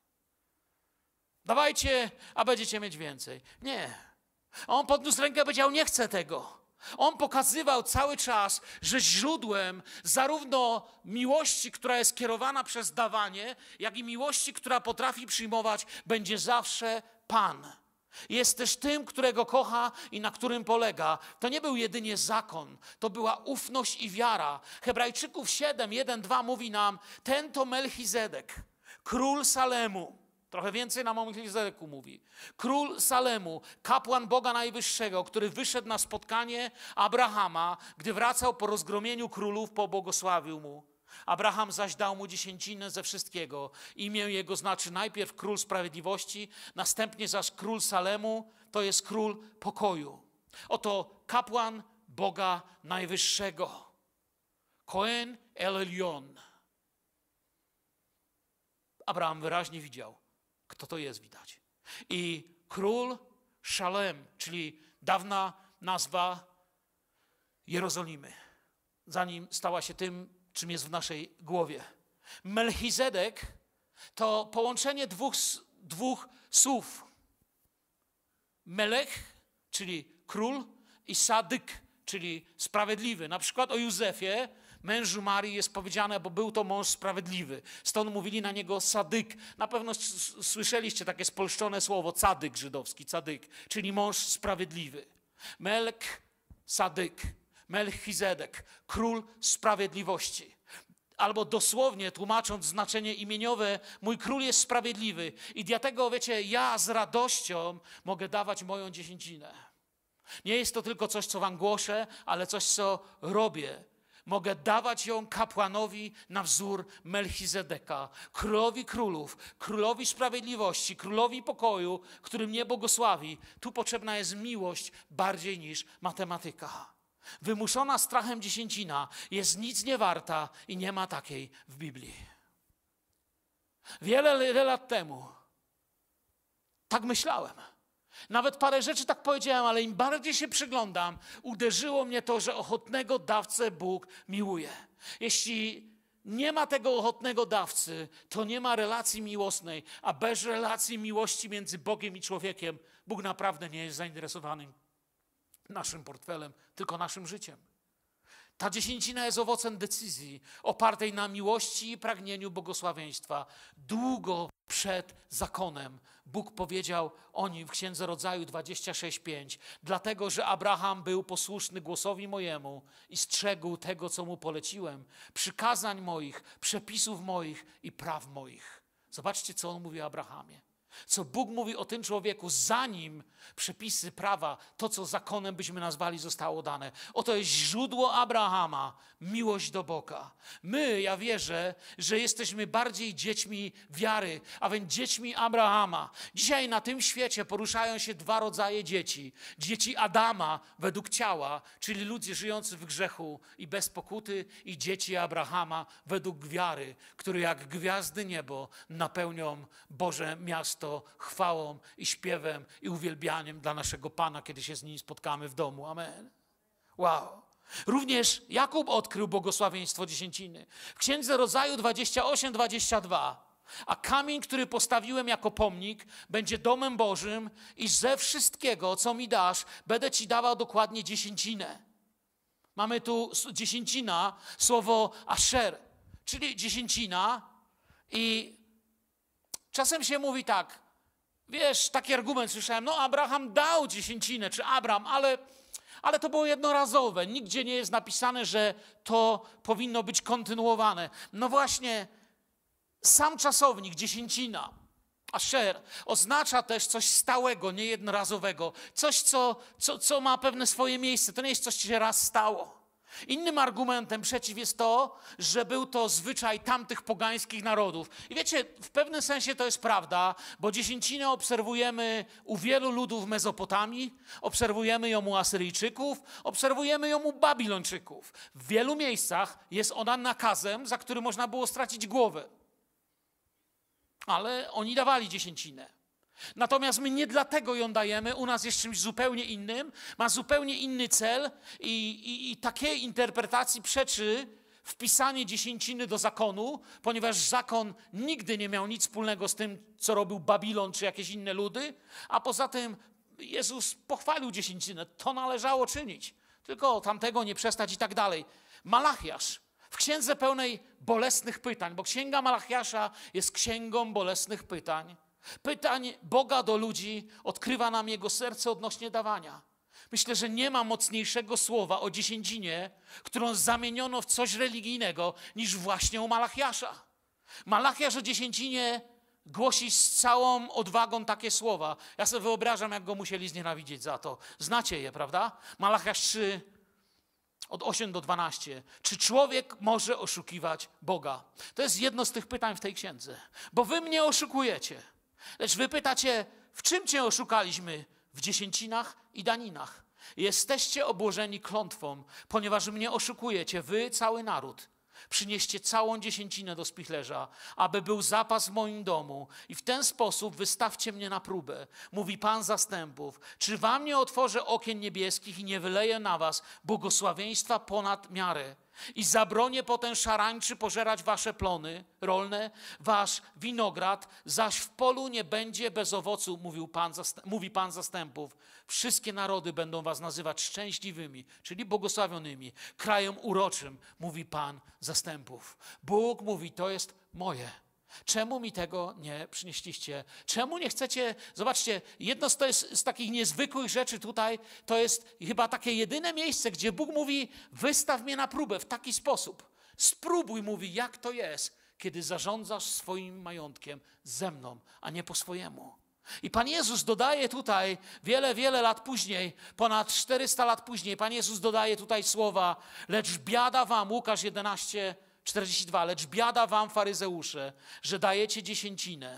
Dawajcie, a będziecie mieć więcej. Nie. On podniósł rękę i powiedział: nie chcę tego. On pokazywał cały czas, że źródłem zarówno miłości, która jest kierowana przez dawanie, jak i miłości, która potrafi przyjmować, będzie zawsze Pan. Jest też tym, którego kocha i na którym polega. To nie był jedynie zakon, to była ufność i wiara. Hebrajczyków 7, 1, 2 mówi nam: ten to Melchizedek, król Salemu. Trochę więcej nam o Melchizedeku mówi. Król Salemu, kapłan Boga Najwyższego, który wyszedł na spotkanie Abrahama, gdy wracał po rozgromieniu królów, pobłogosławił mu. Abraham zaś dał mu dziesięcinę ze wszystkiego. Imię jego znaczy najpierw król sprawiedliwości, następnie zaś król Salemu, to jest król pokoju. Oto kapłan Boga Najwyższego. Kohen El Elyon. Abraham wyraźnie widział, kto to jest, widać. I król Szalem, czyli dawna nazwa Jerozolimy, zanim stała się tym, czym jest w naszej głowie. Melchizedek to połączenie dwóch słów. Melech, czyli król, i Sadyk, czyli sprawiedliwy. Na przykład o Józefie, mężu Marii, jest powiedziane, bo był to mąż sprawiedliwy. Stąd mówili na niego Sadyk. Na pewno słyszeliście takie spolszczone słowo cadyk żydowski, cadyk, czyli mąż sprawiedliwy. Sadyk, Melchizedek, król sprawiedliwości. Albo dosłownie tłumacząc znaczenie imieniowe, mój król jest sprawiedliwy. I dlatego, wiecie, ja z radością mogę dawać moją dziesięcinę. Nie jest to tylko coś, co wam głoszę, ale coś, co robię. Mogę dawać ją kapłanowi na wzór Melchizedeka, królowi królów, królowi sprawiedliwości, królowi pokoju, który mnie błogosławi. Tu potrzebna jest miłość bardziej niż matematyka. Wymuszona strachem dziesięcina jest nic nie warta i nie ma takiej w Biblii. Wiele lat temu tak myślałem. Nawet parę rzeczy tak powiedziałem, ale im bardziej się przyglądam, uderzyło mnie to, że ochotnego dawcę Bóg miłuje. Jeśli nie ma tego ochotnego dawcy, to nie ma relacji miłosnej, a bez relacji miłości między Bogiem i człowiekiem Bóg naprawdę nie jest zainteresowany naszym portfelem, tylko naszym życiem. Ta dziesięcina jest owocem decyzji opartej na miłości i pragnieniu błogosławieństwa. Długo przed zakonem Bóg powiedział o nim w Księdze Rodzaju 26:5. Dlatego, że Abraham był posłuszny głosowi mojemu i strzegł tego, co mu poleciłem, przykazań moich, przepisów moich i praw moich. Zobaczcie, co on mówi o Abrahamie. Co Bóg mówi o tym człowieku, zanim przepisy prawa, to co zakonem byśmy nazwali, zostało dane. Oto jest źródło Abrahama, miłość do Boga. My, ja wierzę, że jesteśmy bardziej dziećmi wiary, a więc dziećmi Abrahama. Dzisiaj na tym świecie poruszają się dwa rodzaje dzieci. Dzieci Adama według ciała, czyli ludzie żyjący w grzechu i bez pokuty, i dzieci Abrahama według wiary, które jak gwiazdy niebo napełnią Boże miasto chwałą i śpiewem i uwielbianiem dla naszego Pana, kiedy się z Nim spotkamy w domu. Amen. Wow. Również Jakub odkrył błogosławieństwo dziesięciny. W Księdze Rodzaju 28:22. A kamień, który postawiłem jako pomnik, będzie domem Bożym i ze wszystkiego, co mi dasz, będę ci dawał dokładnie dziesięcinę. Mamy tu dziesięcina, słowo asher, czyli dziesięcina i czasem się mówi tak, wiesz, taki argument słyszałem, no Abraham dał dziesięcinę, czy Abram, ale to było jednorazowe. Nigdzie nie jest napisane, że to powinno być kontynuowane. No właśnie, sam czasownik, dziesięcina, asher, oznacza też coś stałego, nie jednorazowego. Coś, co ma pewne swoje miejsce. To nie jest coś, co się raz stało. Innym argumentem przeciw jest to, że był to zwyczaj tamtych pogańskich narodów. I wiecie, w pewnym sensie to jest prawda, bo dziesięcinę obserwujemy u wielu ludów Mezopotamii, obserwujemy ją u Asyryjczyków, obserwujemy ją u Babilończyków. W wielu miejscach jest ona nakazem, za który można było stracić głowę. Ale oni dawali dziesięcinę. Natomiast my nie dlatego ją dajemy, u nas jest czymś zupełnie innym, ma zupełnie inny cel i takiej interpretacji przeczy wpisanie dziesięciny do zakonu, ponieważ zakon nigdy nie miał nic wspólnego z tym, co robił Babilon czy jakieś inne ludy, a poza tym Jezus pochwalił dziesięcinę, to należało czynić, tylko tamtego nie przestać i tak dalej. Malachiasz. W księdze pełnej bolesnych pytań, bo księga Malachiasza jest księgą bolesnych pytań. Pytań Boga do ludzi, odkrywa nam Jego serce odnośnie dawania. Myślę, że nie ma mocniejszego słowa o dziesięcinie, którą zamieniono w coś religijnego, niż właśnie u Malachiasza. Malachiasz o dziesięcinie głosi z całą odwagą takie słowa. Ja sobie wyobrażam, jak go musieli znienawidzieć za to. Znacie je, prawda? Malachiasz 3, od 8 do 12. Czy człowiek może oszukiwać Boga? To jest jedno z tych pytań w tej księdze. Bo wy mnie oszukujecie. Lecz wy pytacie, w czym cię oszukaliśmy? W dziesięcinach i daninach. Jesteście obłożeni klątwą, ponieważ mnie oszukujecie, wy, cały naród. Przynieście całą dziesięcinę do spichlerza, aby był zapas w moim domu i w ten sposób wystawcie mnie na próbę, mówi Pan zastępów. Czy wam nie otworzę okien niebieskich i nie wyleję na was błogosławieństwa ponad miarę? I zabronię potem szarańczy pożerać wasze plony rolne, wasz winograd, zaś w polu nie będzie bez owocu, mówi Pan zastępów. Wszystkie narody będą was nazywać szczęśliwymi, czyli błogosławionymi, krajem uroczym, mówi Pan zastępów. Bóg mówi, to jest moje. Czemu mi tego nie przynieśliście? Czemu nie chcecie? Zobaczcie, jedno z takich niezwykłych rzeczy tutaj, to jest chyba takie jedyne miejsce, gdzie Bóg mówi, wystaw mnie na próbę w taki sposób. Spróbuj, mówi, jak to jest, kiedy zarządzasz swoim majątkiem ze mną, a nie po swojemu. I Pan Jezus dodaje tutaj, wiele lat później, ponad 400 lat później, Pan Jezus dodaje tutaj słowa, lecz biada wam, Łukasz 11:42, lecz biada wam, faryzeusze, że dajecie dziesięcinę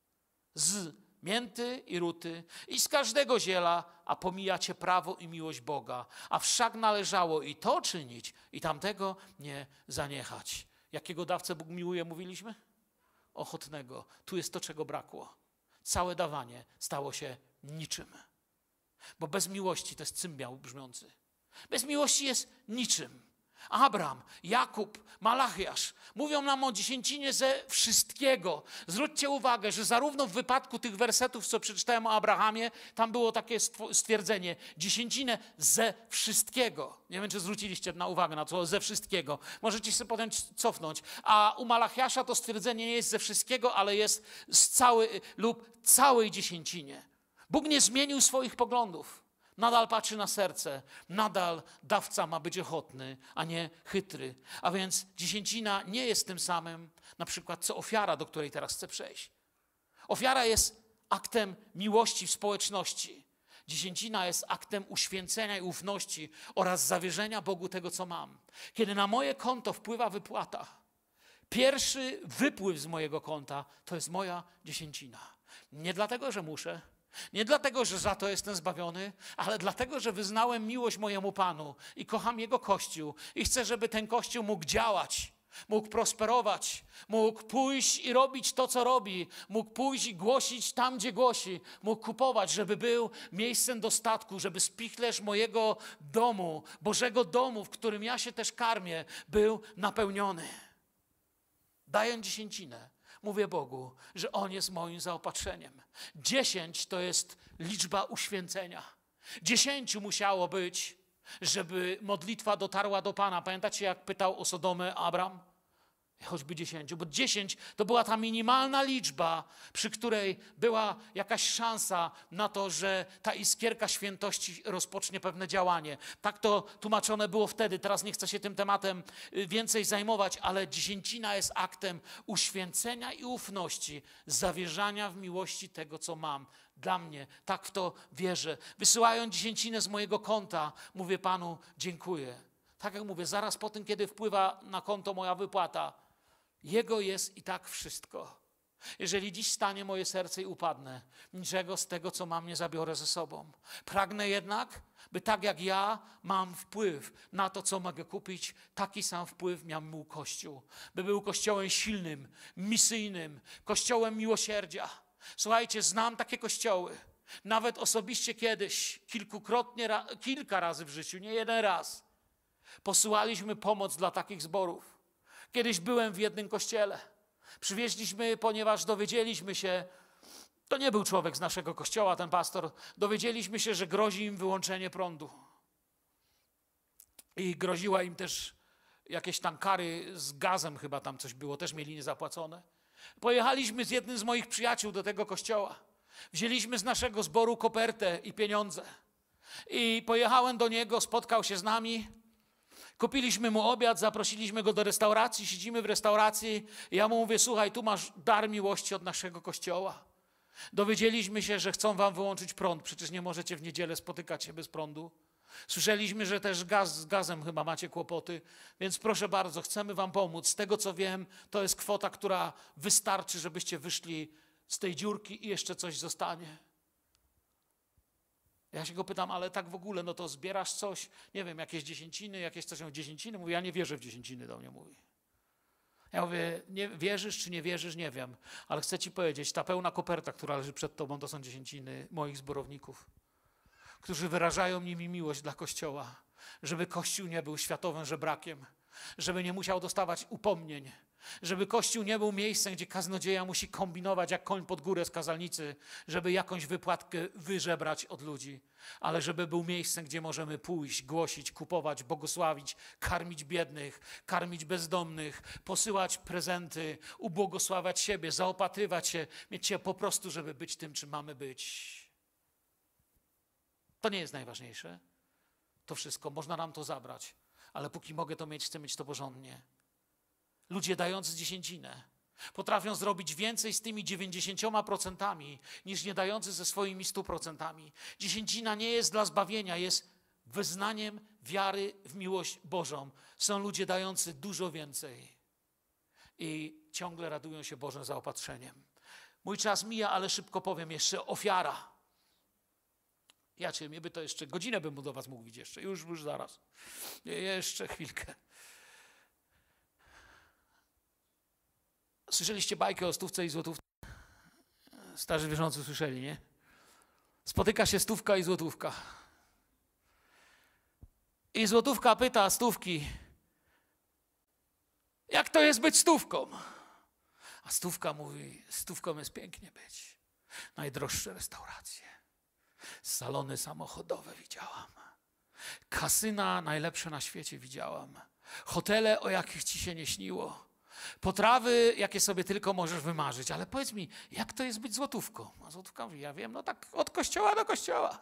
z mięty i ruty i z każdego ziela, a pomijacie prawo i miłość Boga. A wszak należało i to czynić, i tamtego nie zaniechać. Jakiego dawcę Bóg miłuje, mówiliśmy? Ochotnego. Tu jest to, czego brakło. Całe dawanie stało się niczym. Bo bez miłości to jest cymbał brzmiący. Bez miłości jest niczym. Abraham, Jakub, Malachiasz mówią nam o dziesięcinie ze wszystkiego. Zwróćcie uwagę, że zarówno w wypadku tych wersetów, co przeczytałem o Abrahamie, tam było takie stwierdzenie, dziesięcinę ze wszystkiego. Nie wiem, czy zwróciliście na uwagę na to, ze wszystkiego. Możecie się potem cofnąć. A u Malachiasza to stwierdzenie nie jest ze wszystkiego, ale jest z całej dziesięcinie. Bóg nie zmienił swoich poglądów. Nadal patrzy na serce, nadal dawca ma być ochotny, a nie chytry. A więc dziesięcina nie jest tym samym, na przykład, co ofiara, do której teraz chcę przejść. Ofiara jest aktem miłości w społeczności. Dziesięcina jest aktem uświęcenia i ufności oraz zawierzenia Bogu tego, co mam. Kiedy na moje konto wpływa wypłata, pierwszy wypływ z mojego konta to jest moja dziesięcina. Nie dlatego, że muszę, nie dlatego, że za to jestem zbawiony, ale dlatego, że wyznałem miłość mojemu Panu i kocham Jego Kościół i chcę, żeby ten Kościół mógł działać, mógł prosperować, mógł pójść i robić to, co robi, mógł pójść i głosić tam, gdzie głosi, mógł kupować, żeby był miejscem dostatku, żeby spichlerz mojego domu, Bożego domu, w którym ja się też karmię, był napełniony. Dając dziesięcinę, mówię Bogu, że On jest moim zaopatrzeniem. 10 to jest liczba uświęcenia. 10 musiało być, żeby modlitwa dotarła do Pana. Pamiętacie, jak pytał o Sodomę Abram? Choćby 10, bo 10 to była ta minimalna liczba, przy której była jakaś szansa na to, że ta iskierka świętości rozpocznie pewne działanie. Tak to tłumaczone było wtedy. Teraz nie chcę się tym tematem więcej zajmować, ale dziesięcina jest aktem uświęcenia i ufności, zawierzania w miłości tego, co mam. Dla mnie, tak w to wierzę. Wysyłając dziesięcinę z mojego konta, mówię Panu, dziękuję. Tak jak mówię, zaraz po tym, kiedy wpływa na konto moja wypłata, Jego jest i tak wszystko. Jeżeli dziś stanie moje serce i upadnę, niczego z tego, co mam, nie zabiorę ze sobą. Pragnę jednak, by tak jak ja mam wpływ na to, co mogę kupić, taki sam wpływ miał Kościół. By był Kościołem silnym, misyjnym, Kościołem miłosierdzia. Słuchajcie, znam takie kościoły. Nawet osobiście kiedyś, kilka razy w życiu, nie jeden raz, posyłaliśmy pomoc dla takich zborów. Kiedyś byłem w jednym kościele. Przywieźliśmy, ponieważ dowiedzieliśmy się, to nie był człowiek z naszego kościoła, ten pastor, dowiedzieliśmy się, że grozi im wyłączenie prądu. I groziła im też jakieś tam kary z gazem, chyba tam coś było, też mieli niezapłacone. Pojechaliśmy z jednym z moich przyjaciół do tego kościoła. Wzięliśmy z naszego zboru kopertę i pieniądze. I pojechałem do niego, spotkał się z nami. Kupiliśmy mu obiad, zaprosiliśmy go do restauracji, siedzimy w restauracji. I ja mu mówię, słuchaj, tu masz dar miłości od naszego kościoła. Dowiedzieliśmy się, że chcą wam wyłączyć prąd. Przecież nie możecie w niedzielę spotykać się bez prądu. Słyszeliśmy, że też z gazem chyba macie kłopoty, więc proszę bardzo, chcemy wam pomóc. Z tego, co wiem, to jest kwota, która wystarczy, żebyście wyszli z tej dziurki i jeszcze coś zostanie. Ja się go pytam, ale tak w ogóle, no to zbierasz coś, nie wiem, jakieś dziesięciny, jakieś coś o dziesięciny? Mówi, ja nie wierzę w dziesięciny, do mnie mówi. Ja mówię, nie wierzysz czy nie wierzysz, nie wiem, ale chcę ci powiedzieć, ta pełna koperta, która leży przed tobą, to są dziesięciny moich zborowników, którzy wyrażają nimi miłość dla Kościoła, żeby Kościół nie był światowym żebrakiem, żeby nie musiał dostawać upomnień, żeby Kościół nie był miejscem, gdzie kaznodzieja musi kombinować jak koń pod górę z kazalnicy, żeby jakąś wypłatkę wyżebrać od ludzi, ale żeby był miejscem, gdzie możemy pójść, głosić, kupować, błogosławić, karmić biednych, karmić bezdomnych, posyłać prezenty, ubłogosławiać siebie, zaopatrywać się, mieć się po prostu, żeby być tym, czym mamy być. To nie jest najważniejsze. To wszystko, można nam to zabrać, ale póki mogę to mieć, chcę mieć to porządnie. Ludzie dający dziesięcinę potrafią zrobić więcej z tymi 90% niż nie dający ze swoimi 100%. Dziesięcina nie jest dla zbawienia, jest wyznaniem wiary w miłość Bożą. Są ludzie dający dużo więcej i ciągle radują się Bożym zaopatrzeniem. Mój czas mija, ale szybko powiem jeszcze ofiara. Ja cię, mnie by to jeszcze, godzinę bym do was mógł mówić jeszcze, już zaraz. Jeszcze chwilkę. Słyszeliście bajkę o stówce i złotówce? Starzy wierzący słyszeli, nie? Spotyka się stówka i złotówka. I złotówka pyta stówki, Jak to jest być stówką? A stówka mówi, stówką jest pięknie być. Najdroższe restauracje, salony samochodowe widziałam. Kasyna najlepsze na świecie widziałam. Hotele, o jakich ci się nie śniło. Potrawy, jakie sobie tylko możesz wymarzyć. Ale powiedz mi, jak to jest być złotówką? A złotówka mówi, ja wiem, no tak od kościoła do kościoła.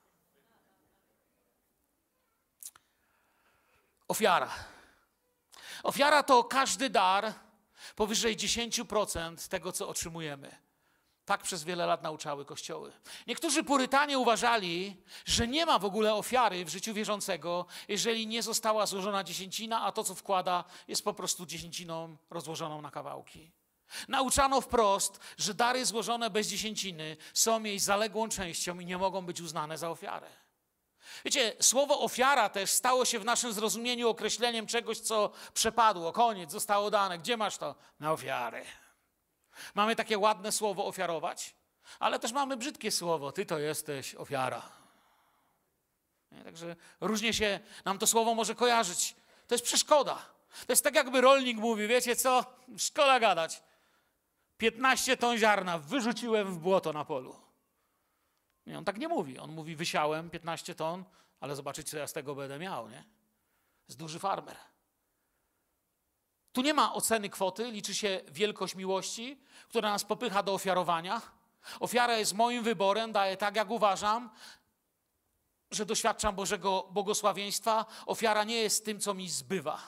Ofiara. Ofiara to każdy dar powyżej 10% tego, co otrzymujemy. Tak przez wiele lat nauczały kościoły. Niektórzy purytanie uważali, że nie ma w ogóle ofiary w życiu wierzącego, jeżeli nie została złożona dziesięcina, a to, co wkłada, jest po prostu dziesięciną rozłożoną na kawałki. Nauczano wprost, że dary złożone bez dziesięciny są jej zaległą częścią i nie mogą być uznane za ofiarę. Wiecie, słowo ofiara też stało się w naszym zrozumieniu określeniem czegoś, co przepadło, koniec, zostało dane. Gdzie masz to? Na ofiary. Mamy takie ładne słowo ofiarować, ale też mamy brzydkie słowo. Ty to jesteś ofiara. Nie? Także różnie się nam to słowo może kojarzyć. To jest przeszkoda. To jest tak, jakby rolnik mówi, wiecie co? Szkoda gadać. 15 ton ziarna wyrzuciłem w błoto na polu. Nie, on tak nie mówi. On mówi, wysiałem 15 ton, ale zobaczycie, co ja z tego będę miał. Nie? Jest duży farmer. Tu nie ma oceny kwoty, liczy się wielkość miłości, która nas popycha do ofiarowania. Ofiara jest moim wyborem, daję tak, jak uważam, że doświadczam Bożego błogosławieństwa. Ofiara nie jest tym, co mi zbywa.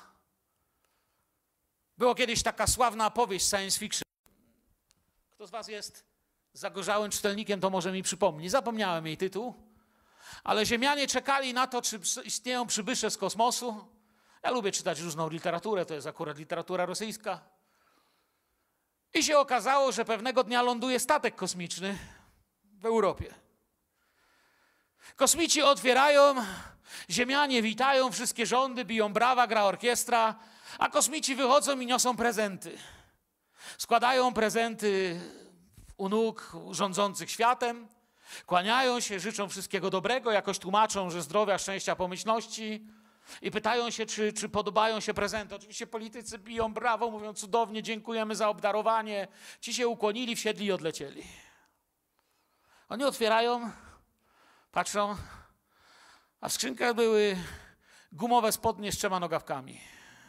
Była kiedyś taka sławna powieść science fiction. Kto z was jest zagorzałym czytelnikiem, to może mi przypomni. Zapomniałem jej tytuł, ale Ziemianie czekali na to, czy istnieją przybysze z kosmosu. Ja lubię czytać różną literaturę, to jest akurat literatura rosyjska. I się okazało, że pewnego dnia ląduje statek kosmiczny w Europie. Kosmici otwierają, Ziemianie witają, wszystkie rządy biją brawa, gra orkiestra, a kosmici wychodzą i niosą prezenty. Składają prezenty u nóg rządzących światem, kłaniają się, życzą wszystkiego dobrego, jakoś tłumaczą, że zdrowia, szczęścia, pomyślności i pytają się, czy podobają się prezenty. Oczywiście politycy biją brawo, mówią cudownie, dziękujemy za obdarowanie. Ci się ukłonili, wsiedli i odlecieli. Oni otwierają, patrzą, a w skrzynkach były gumowe spodnie z 3 nogawkami.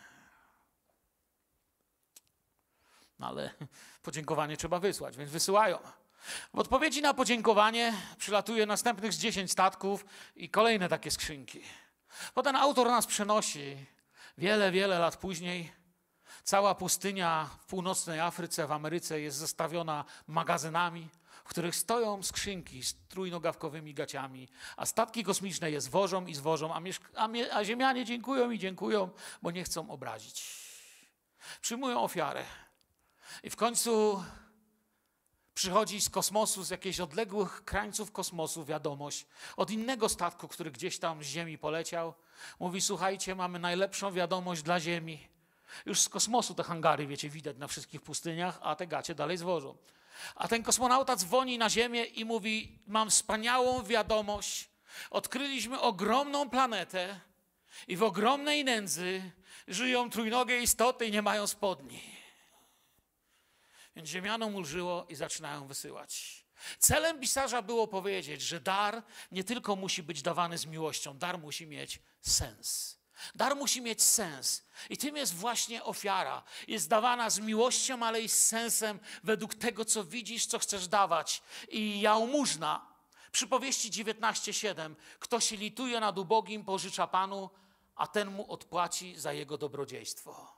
No ale podziękowanie trzeba wysłać, więc wysyłają. W odpowiedzi na podziękowanie przylatuje następnych z 10 statków i kolejne takie skrzynki. Potem autor nas przenosi wiele, wiele lat później. Cała pustynia w północnej Afryce, w Ameryce jest zastawiona magazynami, w których stoją skrzynki z trójnogawkowymi gaciami, a statki kosmiczne je zwożą i zwożą, a Ziemianie dziękują i dziękują, bo nie chcą obrazić. Przyjmują ofiarę. I w końcu przychodzi z kosmosu, z jakichś odległych krańców kosmosu wiadomość od innego statku, który gdzieś tam z Ziemi poleciał. Mówi, słuchajcie, mamy najlepszą wiadomość dla Ziemi. Już z kosmosu te hangary, wiecie, widać na wszystkich pustyniach, a te gacie dalej zwożą. A ten kosmonauta dzwoni na Ziemię i mówi, mam wspaniałą wiadomość. Odkryliśmy ogromną planetę i w ogromnej nędzy żyją trójnogie istoty i nie mają spodni. Więc Ziemianom ulżyło i zaczynają wysyłać. Celem pisarza było powiedzieć, że dar nie tylko musi być dawany z miłością, dar musi mieć sens. Dar musi mieć sens. I tym jest właśnie ofiara. Jest dawana z miłością, ale i z sensem według tego, co widzisz, co chcesz dawać. I jałmużna. Przypowieści 19:7. Kto się lituje nad ubogim, pożycza Panu, a ten mu odpłaci za jego dobrodziejstwo.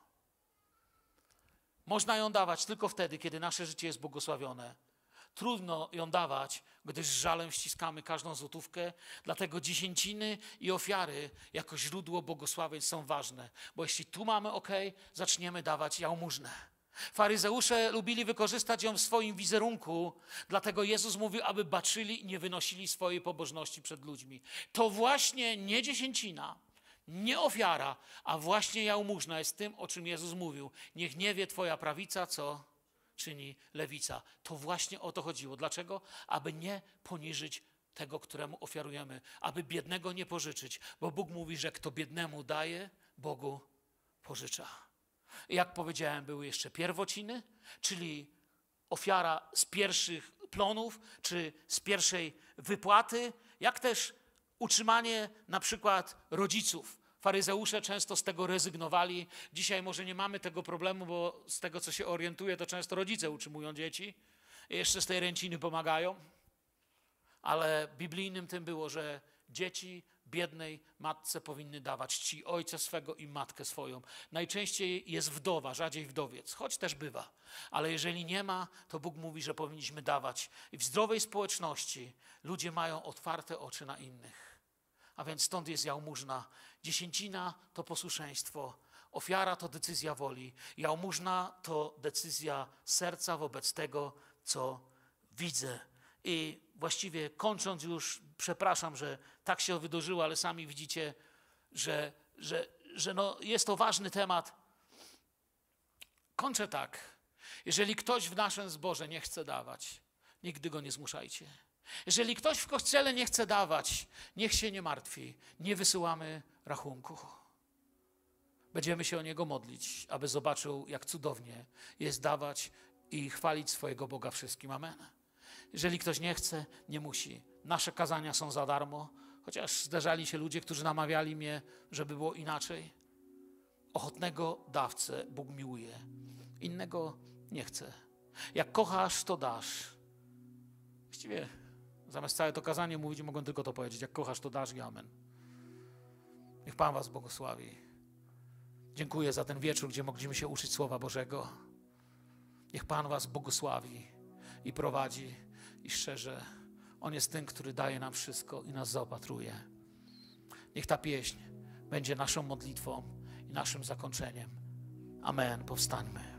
Można ją dawać tylko wtedy, kiedy nasze życie jest błogosławione. Trudno ją dawać, gdyż z żalem ściskamy każdą złotówkę, dlatego dziesięciny i ofiary jako źródło błogosławień są ważne, bo jeśli tu mamy zaczniemy dawać jałmużnę. Faryzeusze lubili wykorzystać ją w swoim wizerunku, dlatego Jezus mówił, aby baczyli i nie wynosili swojej pobożności przed ludźmi. To właśnie nie dziesięcina, nie ofiara, a właśnie jałmużna jest tym, o czym Jezus mówił. Niech nie wie twoja prawica, co czyni lewica. To właśnie o to chodziło. Dlaczego? Aby nie poniżyć tego, któremu ofiarujemy. Aby biednego nie pożyczyć. Bo Bóg mówi, że kto biednemu daje, Bogu pożycza. Jak powiedziałem, były jeszcze pierwociny, czyli ofiara z pierwszych plonów, czy z pierwszej wypłaty, jak też utrzymanie na przykład rodziców. Faryzeusze często z tego rezygnowali. Dzisiaj może nie mamy tego problemu, bo z tego, co się orientuję, to często rodzice utrzymują dzieci i jeszcze z tej ręciny pomagają. Ale biblijnym tym było, że dzieci biednej matce powinny dawać czci ojca swego i matkę swoją. Najczęściej jest wdowa, rzadziej wdowiec, choć też bywa. Ale jeżeli nie ma, to Bóg mówi, że powinniśmy dawać. I w zdrowej społeczności ludzie mają otwarte oczy na innych. A więc stąd jest jałmużna. Dziesięcina to posłuszeństwo. Ofiara to decyzja woli. Jałmużna to decyzja serca wobec tego, co widzę. I właściwie kończąc już, przepraszam, że tak się wydarzyło, ale sami widzicie, że no jest to ważny temat. Kończę tak. Jeżeli ktoś w naszym zborze nie chce dawać, nigdy go nie zmuszajcie. Jeżeli ktoś w kościele nie chce dawać, niech się nie martwi. Nie wysyłamy rachunku. Będziemy się o niego modlić, aby zobaczył, jak cudownie jest dawać i chwalić swojego Boga wszystkim. Amen. Jeżeli ktoś nie chce, nie musi. Nasze kazania są za darmo, chociaż zdarzali się ludzie, którzy namawiali mnie, żeby było inaczej. Ochotnego dawcę Bóg miłuje, innego nie chce. Jak kochasz, to dasz. Właściwie zamiast całe to kazanie mówić, mogę tylko to powiedzieć. Jak kochasz, to dasz i amen. Niech Pan was błogosławi. Dziękuję za ten wieczór, gdzie mogliśmy się uczyć Słowa Bożego. Niech Pan was błogosławi i prowadzi i szczerze. On jest tym, który daje nam wszystko i nas zaopatruje. Niech ta pieśń będzie naszą modlitwą i naszym zakończeniem. Amen. Powstańmy.